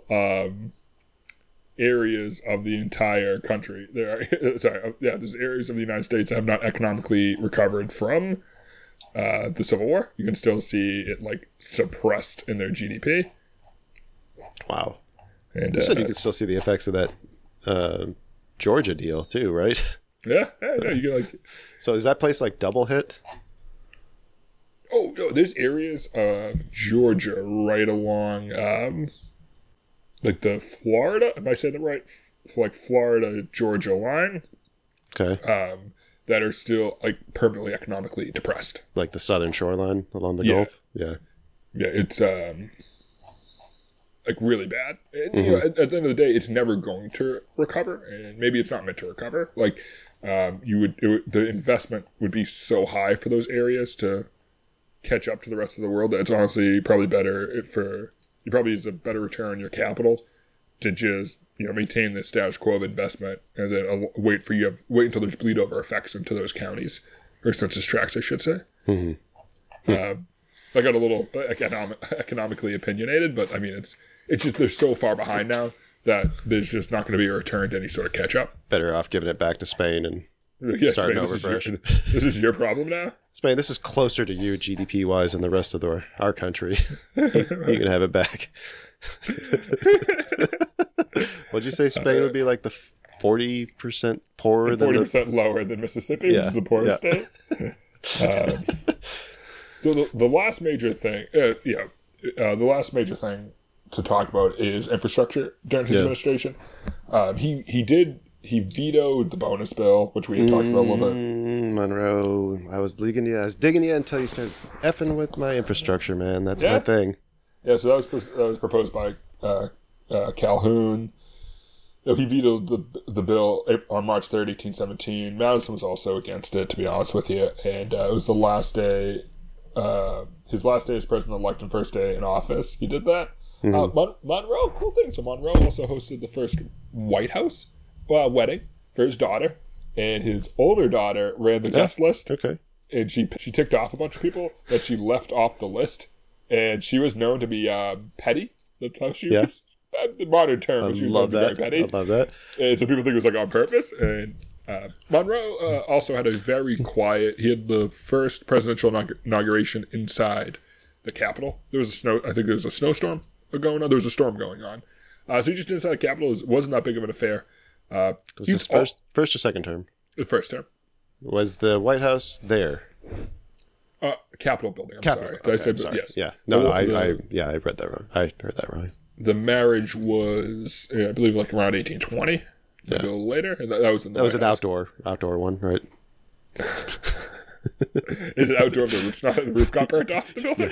areas of the entire country. There's areas of the United States that have not economically recovered from the Civil War. You can still see it like suppressed in their GDP. Wow. And you said you could still see the effects of that Georgia deal too, right? Yeah. You can like. So is that place like double hit? Oh no, there's areas of Georgia right along, like the Florida. Am I saying that right? Like Florida Georgia line. Okay. That are still like permanently economically depressed. Like the southern shoreline along the Gulf? Yeah. Yeah, it's like really bad. And, at the end of the day, it's never going to recover, and maybe it's not meant to recover. Like the investment would be so high for those areas to catch up to the rest of the world that it's honestly probably better you probably use a better return on your capital to just maintain the status quo of investment, and then wait until there's bleed over effects into those counties or census tracts, I should say. I got a little economically opinionated, but I mean it's just they're so far behind now that there's just not going to be a return to any sort of catch up. Better off giving it back to Spain and starting over fresh. This is your problem now? Spain, this is closer to you GDP-wise than the rest of our country. You can have it back. What'd you say Spain would be like the 40% poorer than 40% lower than Mississippi, which is the poorest state? So the last major thing, to talk about is infrastructure during his administration. He vetoed the bonus bill, which we had talked about a little bit. Monroe, I was digging you until you started effing with my infrastructure, man. That's my thing. Yeah, so that was proposed by Calhoun. He vetoed the bill on March 3rd, 1817. Madison was also against it, to be honest with you. And it was the last day, his last day as president-elect and first day in office. He did that. Monroe, cool thing. So Monroe also hosted the first White House wedding for his daughter, and his older daughter ran the guest list. Okay. And she ticked off a bunch of people that she left off the list, and she was known to be petty. That's how she was. The modern term, but she was known to be very petty. I love that. And so people think it was like on purpose. And Monroe also had a very quiet. He had the first presidential inauguration inside the Capitol. There was I think there was a snowstorm going on. There was a storm going on. So he just inside the Capitol. It wasn't that big of an affair. Was this first or second term? The first term. Was the White House there? Capitol building. I'm Capitol. sorry. Okay, I said sorry. yes. Yeah. No, I read that wrong. I heard that wrong. The marriage was, I believe, like around 1820. Maybe a little later. And that was in the That was White an House. outdoor one, right? Is it outdoor? The roof got burnt off the building.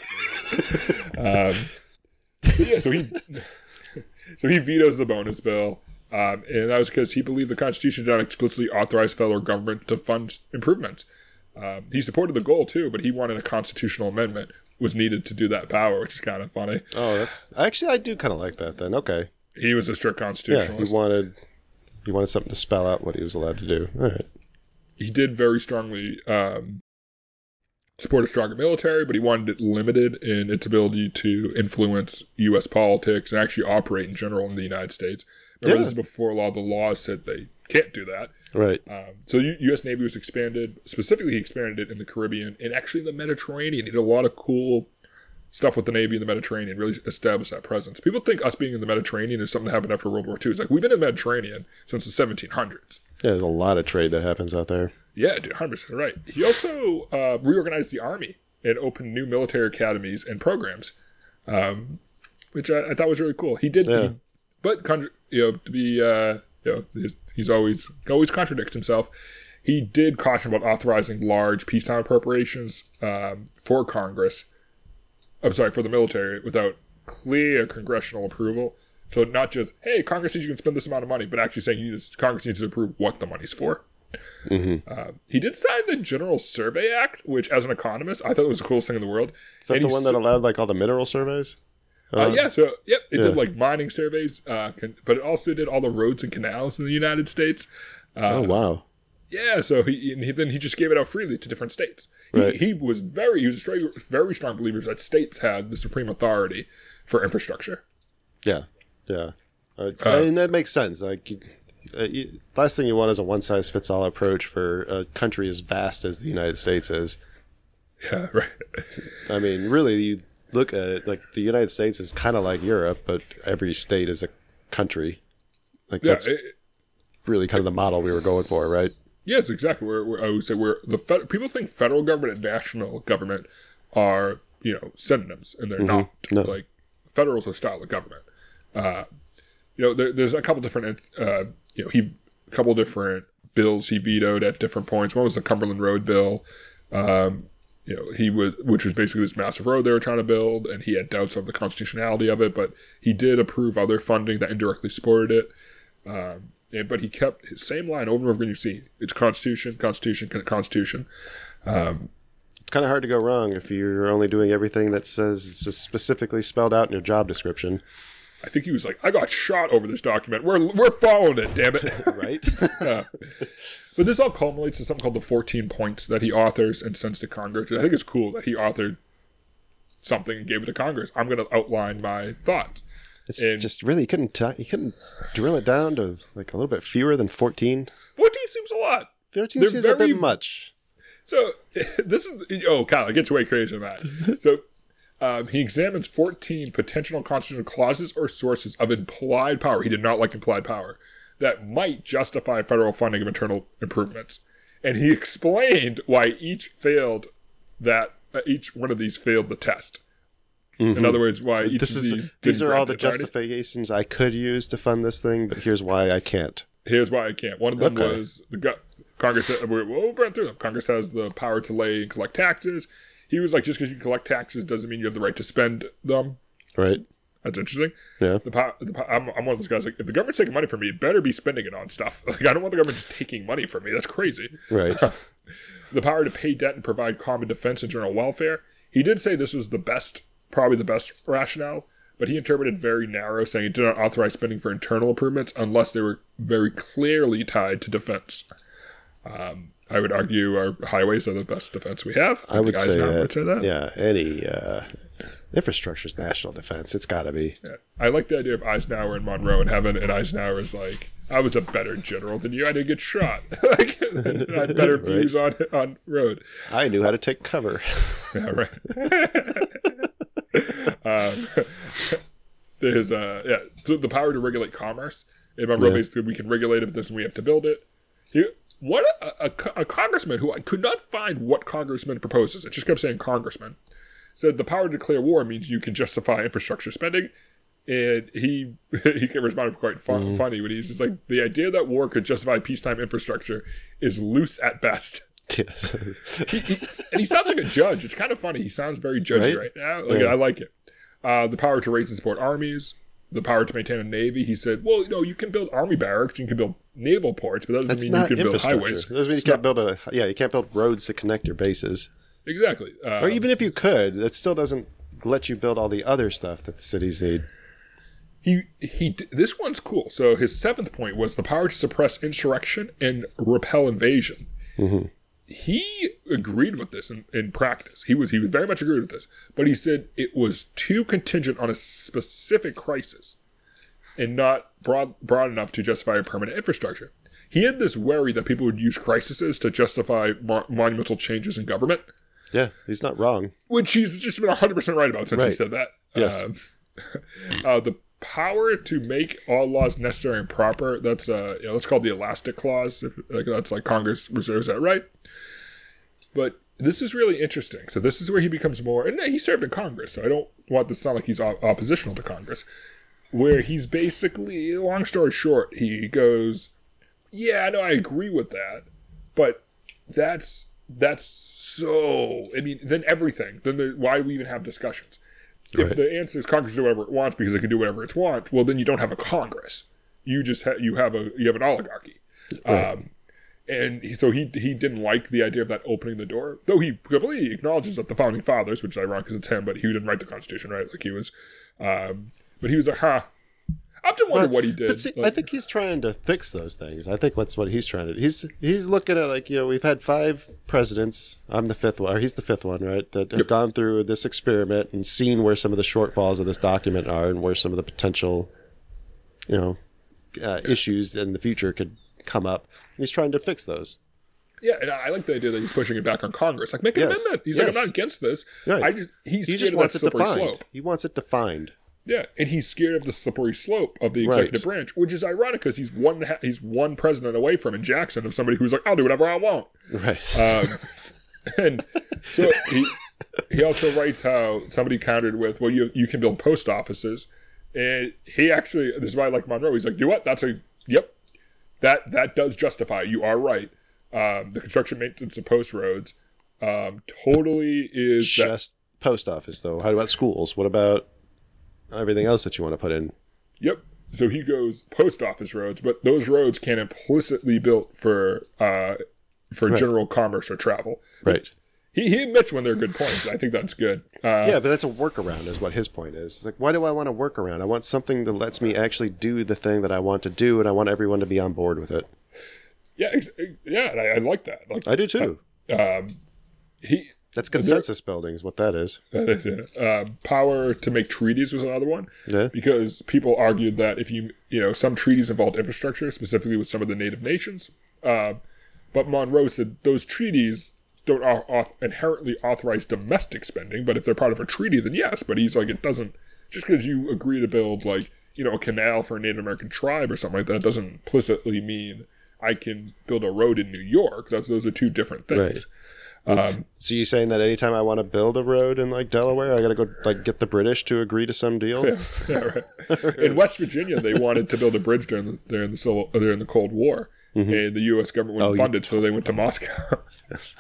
So he vetoes the bonus bill, and that was because he believed the Constitution did not explicitly authorize federal government to fund improvements. He supported the goal too, but he wanted a constitutional amendment was needed to do that power, which is kind of funny. Oh, that's actually I do kind of like that. Then okay, he was a strict constitutionalist. Yeah, he wanted something to spell out what he was allowed to do. All right. He did very strongly support a stronger military, but he wanted it limited in its ability to influence U.S. politics and actually operate in general in the United States. Remember, this is before a lot of the laws said they can't do that. Right. So U.S. Navy was expanded. Specifically, he expanded it in the Caribbean and actually the Mediterranean. He did a lot of cool stuff with the Navy in the Mediterranean, really established that presence. People think us being in the Mediterranean is something that happened after World War II. It's like, we've been in the Mediterranean since the 1700s. Yeah, there's a lot of trade that happens out there. Yeah, dude, 100% right. He also reorganized the Army and opened new military academies and programs, which I thought was really cool. He did, he's always contradicts himself. He did caution about authorizing large peacetime appropriations for Congress. I'm sorry, for the military without clear congressional approval. So not just, hey, Congress says you can spend this amount of money, but actually saying Congress needs to approve what the money's for. Mm-hmm. He did sign the General Survey Act, which, as an economist, I thought was the coolest thing in the world. Is that the one that allowed like all the mineral surveys? It did like mining surveys, but it also did all the roads and canals in the United States. Oh wow! Yeah, so he just gave it out freely to different states. Right. He was very strong believer that states had the supreme authority for infrastructure. Yeah, and that makes sense. Like, last thing you want is a one-size-fits-all approach for a country as vast as the United States is. Yeah, right. I mean, really, you look at it like the United States is kind of like Europe, but every state is a country. Like that's really kind of the model we were going for, right? Yes, exactly. I would say people think federal government and national government are synonyms, and they're not. No. Like, federal is a style of government. There's a couple different different bills he vetoed at different points. One was the Cumberland Road bill. Which was basically this massive road they were trying to build, and he had doubts of the constitutionality of it, but he did approve other funding that indirectly supported it. But he kept his same line over and over again. You see, it's Constitution, Constitution, Constitution. It's kind of hard to go wrong if you're only doing everything that says just specifically spelled out in your job description. I think he was like, I got shot over this document. We're following it, damn it. Right? But this all culminates to something called the 14 points that he authors and sends to Congress. I think it's cool that he authored something and gave it to Congress. I'm going to outline my thoughts. It's just really, you couldn't drill it down to like a little bit fewer than 14. 14 seems a lot. 14 seems a bit much. So this is, Kyle, it gets way crazier than that. So he examines 14 potential constitutional clauses or sources of implied power. He did not like implied power that might justify federal funding of internal improvements. And he explained why each one of these failed the test. Mm-hmm. In other words, why each of these are all the justifications I could use to fund this thing, but here's why I can't. Here's why I can't. One of them was Congress. We'll run through them. Congress has the power to lay and collect taxes. He was like, just because you collect taxes doesn't mean you have the right to spend them. Right. That's interesting. Yeah. I'm one of those guys, like, if the government's taking money from me, it better be spending it on stuff. Like, I don't want the government just taking money from me. That's crazy. Right. The power to pay debt and provide common defense and general welfare. He did say this was probably the best rationale, but he interpreted very narrow, saying it did not authorize spending for internal improvements unless they were very clearly tied to defense. I would argue our highways are the best defense we have. I would say that. Yeah, any infrastructure is national defense. It's got to be. Yeah. I like the idea of Eisenhower and Monroe in heaven, and Eisenhower is like, I was a better general than you. I didn't get shot. Like, I had better views on road. I knew how to take cover. Yeah, right. There's so the power to regulate commerce. In Monroe, basically, we can regulate it, but this we have to build it. What a congressman who I could not find what congressman proposes. It just kept saying congressman. Said the power to declare war means you can justify infrastructure spending. And he responded quite funny when he's just like, the idea that war could justify peacetime infrastructure is loose at best. Yes. And he sounds like a judge. It's kind of funny. He sounds very judgy right now. I like it. The power to raise and support armies. The power to maintain a navy. He said, well, you can build army barracks, you can build naval ports, but that doesn't mean you can build highways. That doesn't mean you can't build you can't build roads to connect your bases. Exactly. Or even if you could, that still doesn't let you build all the other stuff that the cities need. This one's cool. So his 7th point was the power to suppress insurrection and repel invasion. Mm-hmm. He agreed with this in practice. He was very much agreed with this, but he said it was too contingent on a specific crisis and not broad enough to justify a permanent infrastructure. He had this worry that people would use crises to justify monumental changes in government. Yeah, he's not wrong. Which he's just been 100% right about since he said that. Yes. The power to make all laws necessary and proper, that's called the elastic clause. That's like Congress reserves that right. But this is really interesting. So this is where he becomes more, and he served in Congress, so I don't want this to sound like he's oppositional to Congress, where he's basically, long story short, he goes, yeah, no, I agree with that, but that's so, then everything, why do we even have discussions? Right. If the answer is Congress can do whatever it wants because it can do whatever it wants, well, then you don't have a Congress. You just you have an oligarchy. Right. And so he didn't like the idea of that opening the door, though he completely acknowledges that the founding fathers, which is ironic because it's him, but he didn't write the Constitution, right? Like he was, but he was like, I often wonder what he did. But see, I think he's trying to fix those things. I think that's what he's trying to. He's looking at we've had 5 presidents. I'm the 5th one, or he's the 5th one, right? That have gone through this experiment and seen where some of the shortfalls of this document are and where some of the potential, issues in the future could come up. He's trying to fix those. Yeah, and I like the idea that he's pushing it back on Congress. Like, make an amendment. He's like, I'm not against this. Right. He just wants it defined. Slope. He wants it defined. Yeah, and he's scared of the slippery slope of the executive branch, which is ironic because he's one president away from in Jackson of somebody who's like, I'll do whatever I want. Right. And so he also writes how somebody countered with, well, you can build post offices, and he actually, this is why I like Monroe. He's like, you know what? That does justify. You are right. The construction maintenance of post roads totally is just post office though. How about schools? What about everything else that you want to put in? Yep. So he goes post office roads, but those roads can't implicitly built for general commerce or travel. Right. He admits when they're good points. I think that's good. Yeah, but that's a workaround is what his point is. It's like, why do I want a workaround? I want something that lets me actually do the thing that I want to do, and I want everyone to be on board with it. Yeah, and I like that. I do too. That's consensus building is what that is. Power to make treaties was another one. Yeah. Because people argued that if some treaties involved infrastructure, specifically with some of the native nations. But Monroe said those treaties don't inherently authorize domestic spending, but if they're part of a treaty, then yes. But he's like, it doesn't, just because you agree to build a canal for a Native American tribe or something like that doesn't implicitly mean I can build a road in New York. Those are two different things. Right. So you're saying that anytime I want to build a road in Delaware, I got to go get the British to agree to some deal? Yeah, right. In West Virginia, they wanted to build a bridge during the Cold War. Mm-hmm. And the U.S. government wouldn't fund it, so they went to Moscow. Yes.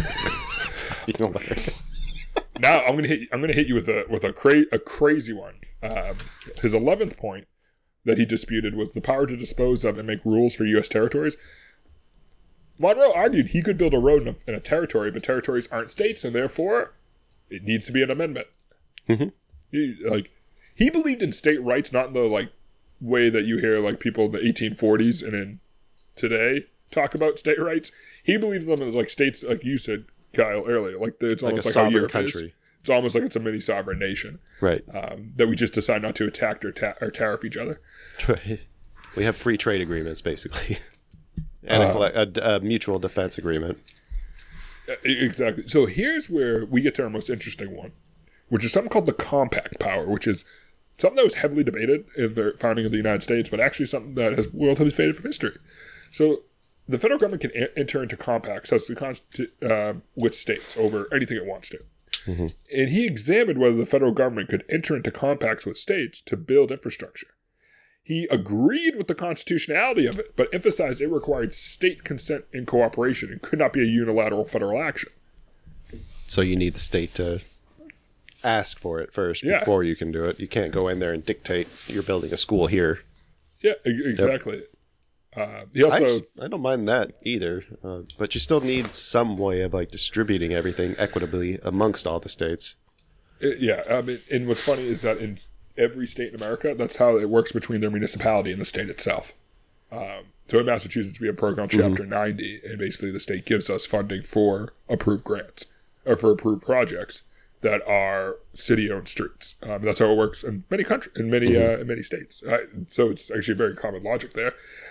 Now I'm gonna hit you with a crazy one. His 11th point that he disputed was the power to dispose of and make rules for U.S. territories. Monroe argued he could build a road in a territory, but territories aren't states, and therefore it needs to be an amendment. Mm-hmm. he believed in state rights, not in the like way that you hear like people in the 1840s and in today talk about state rights. He believes them as like states, like you said, Kyle, earlier. Like it's like almost a like how sovereign Europe country. is. It's almost like it's a mini sovereign nation, right? That we just decide not to attack or tariff each other. Right. We have free trade agreements, basically, and a mutual defense agreement. Exactly. So here's where we get to our most interesting one, which is something called the compact power, which is something that was heavily debated in the founding of the United States, but actually something that has relatively faded from history. So the federal government can enter into compacts with states over anything it wants to. Mm-hmm. And he examined whether the federal government could enter into compacts with states to build infrastructure. He agreed with the constitutionality of it, but emphasized it required state consent and cooperation and could not be a unilateral federal action. So you need the state to ask for it first before you can do it. You can't go in there and dictate you're building a school here. Yeah, exactly. Yep. I don't mind that either, but you still need some way of like distributing everything equitably amongst all the states. I mean, and what's funny is that in every state in America, that's how it works between their municipality and the state itself. So in Massachusetts, we have a program called Chapter 90, and basically the state gives us funding for approved grants or for approved projects that are city-owned streets. That's how it works in many countries, in many states. So it's actually very common logic there.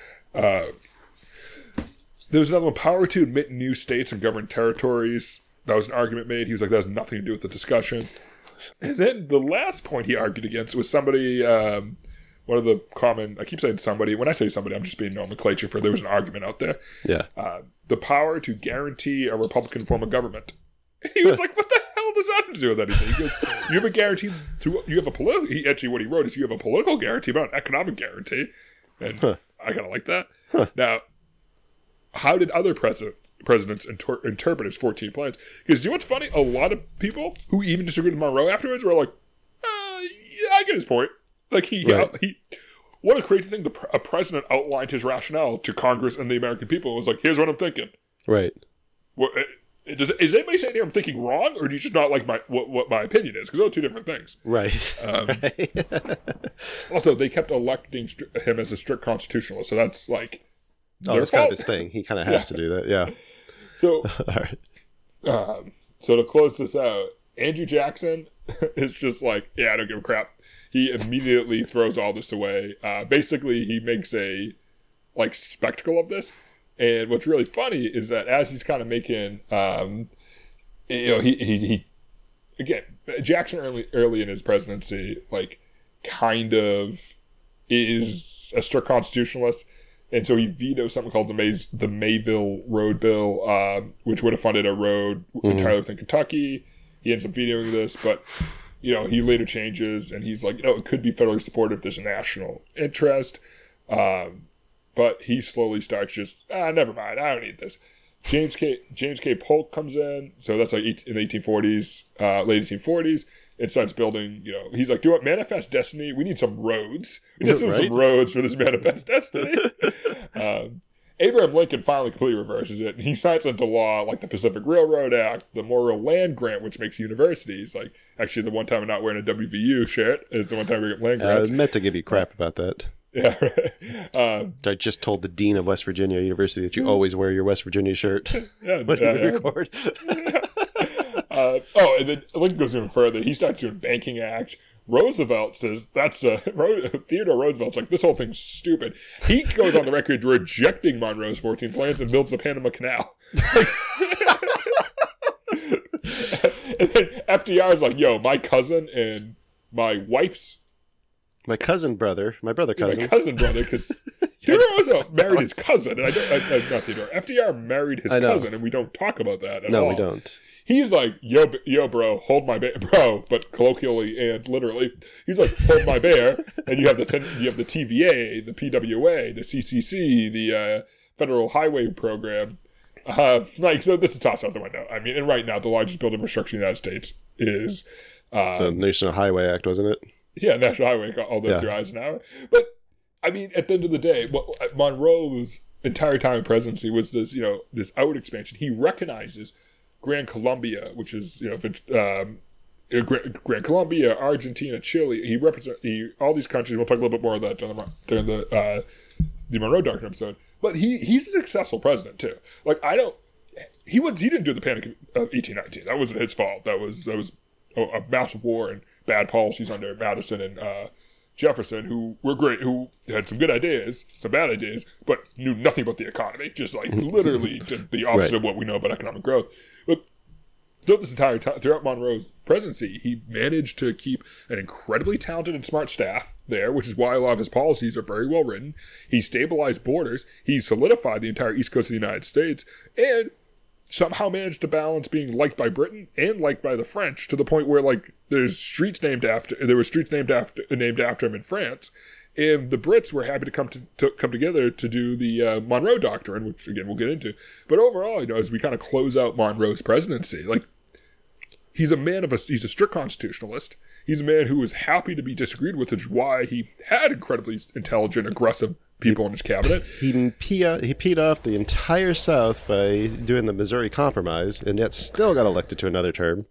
There was another one, power to admit new states and govern territories. That was an argument made. He was like, that has nothing to do with the discussion. And then the last point he argued against was somebody, one of the common, I keep saying somebody. When I say somebody, I'm just being nomenclature for there was an argument out there. Yeah. The power to guarantee a Republican form of government. And he was like, what the hell does that have to do with anything? He goes, you have a guarantee, you have a political, actually what he wrote is you have a political guarantee, but an economic guarantee. And I kind of like that. Now, how did other presidents interpret his 14 plans? Because do you know what's funny? A lot of people who even disagreed with Monroe afterwards were like, yeah, I get his point. Like, what a crazy thing. A president outlined his rationale to Congress and the American people and was like, here's what I'm thinking. Right. Is anybody saying here I'm thinking wrong, or do you just not like what my opinion is? Because those are two different things. Right. Also, they kept electing him as a strict constitutionalist, so that's like that's kind of his thing. He kind of has to do that, yeah. So, all right. So to close this out, Andrew Jackson is just like, yeah, I don't give a crap. He immediately throws all this away. Basically, he makes a spectacle of this. And what's really funny is that as he's kind of making, he again, Jackson early in his presidency, like, kind of is a strict constitutionalist. And so he vetoed something called the Mayville Road Bill, which would have funded a road entirely within Kentucky. He ends up vetoing this, but, he later changes, and he's like, it could be federally supported if there's a national interest. But he slowly starts just, never mind, I don't need this. James K. Polk comes in, so that's like in the 1840s, late 1840s, and starts building, he's like, do you want manifest destiny? We need some roads. We need some roads for this manifest destiny. Abraham Lincoln finally completely reverses it, and he signs into law, like the Pacific Railroad Act, the Memorial Land Grant, which makes universities, like, actually the one time I'm not wearing a WVU shirt is the one time we get land grants. I meant to give you crap about that. Yeah, right. I just told the dean of West Virginia University that you always wear your West Virginia shirt when you record. And then Lincoln goes even further. He starts doing banking acts. Roosevelt says Theodore Roosevelt's like, this whole thing's stupid. He goes on the record rejecting Monroe's 14 plans and builds the Panama Canal. And then FDR is like, yo, my cousin and my wife's my cousin brother, my brother cousin. My cousin brother, because Theodore Roosevelt married his cousin, and not Theodore. FDR married his cousin, and we don't talk about that at all. No, we don't. He's like, yo, bro, hold my bear, bro, but colloquially and literally, he's like, hold my bear, and you have the TVA, the PWA, the CCC, the Federal Highway Program. So this is tossed out the window. I mean, and right now, the largest building infrastructure in the United States is the National Highway Act, wasn't it? Yeah, National Highway, although through Eisenhower. But, I mean, at the end of the day, Monroe's entire time in presidency was this, this outward expansion. He recognizes Gran Colombia, which is, Gran Colombia, Argentina, Chile. He represents all these countries. We'll talk a little bit more of that during the Monroe Doctrine episode. But he's a successful president too. Like he didn't do the Panic of 1819. That wasn't his fault. That was a massive war and bad policies under Madison and Jefferson, who were great, who had some good ideas, some bad ideas, but knew nothing about the economy. Just like literally did the opposite of what we know about economic growth. But throughout this entire time, throughout Monroe's presidency, he managed to keep an incredibly talented and smart staff there, which is why a lot of his policies are very well written. He stabilized borders. He solidified the entire East Coast of the United States, and somehow managed to balance being liked by Britain and liked by the French to the point where there were streets named after him in France, and the Brits were happy to come together to do the Monroe Doctrine, which again we'll get into. But overall, as we kind of close out Monroe's presidency, he's a strict constitutionalist. He's a man who was happy to be disagreed with, which is why he had incredibly intelligent, aggressive people in his cabinet. He peed off the entire South by doing the Missouri Compromise, and yet still got elected to another term.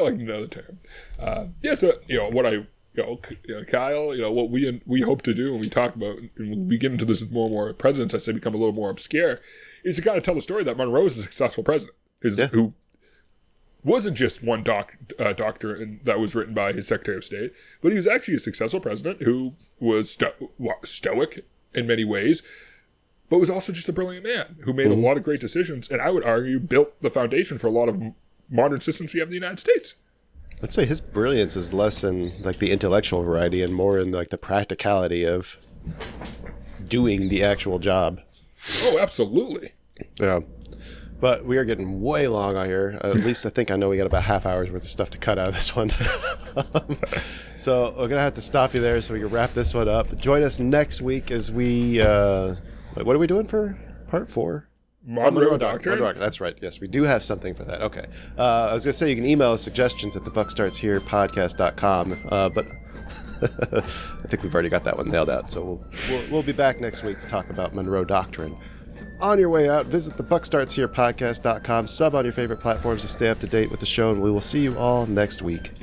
Kyle, what we hope to do when we talk about, and when we get into this with more and more presidents, I say become a little more obscure, is to kind of tell the story that Monroe is a successful president, who wasn't just one doctrine that was written by his Secretary of State, but he was actually a successful president who was stoic in many ways, but was also just a brilliant man who made a lot of great decisions, and I would argue built the foundation for a lot of modern systems we have in the United States. I'd say his brilliance is less in the intellectual variety and more in the practicality of doing the actual job. Oh, absolutely. Yeah. But we are getting way long on here. At least I think I know we got about half hour's worth of stuff to cut out of this one. So we're going to have to stop you there so we can wrap this one up. Join us next week as we... what are we doing for part 4? Monroe Doctrine? That's right. Yes, we do have something for that. Okay. I was going to say you can email us suggestions at thebuckstartsherepodcast.com, but I think we've already got that one nailed out. So we'll be back next week to talk about Monroe Doctrine. On your way out, visit thebuckstartsherepodcast.com, sub on your favorite platforms to stay up to date with the show, and we will see you all next week.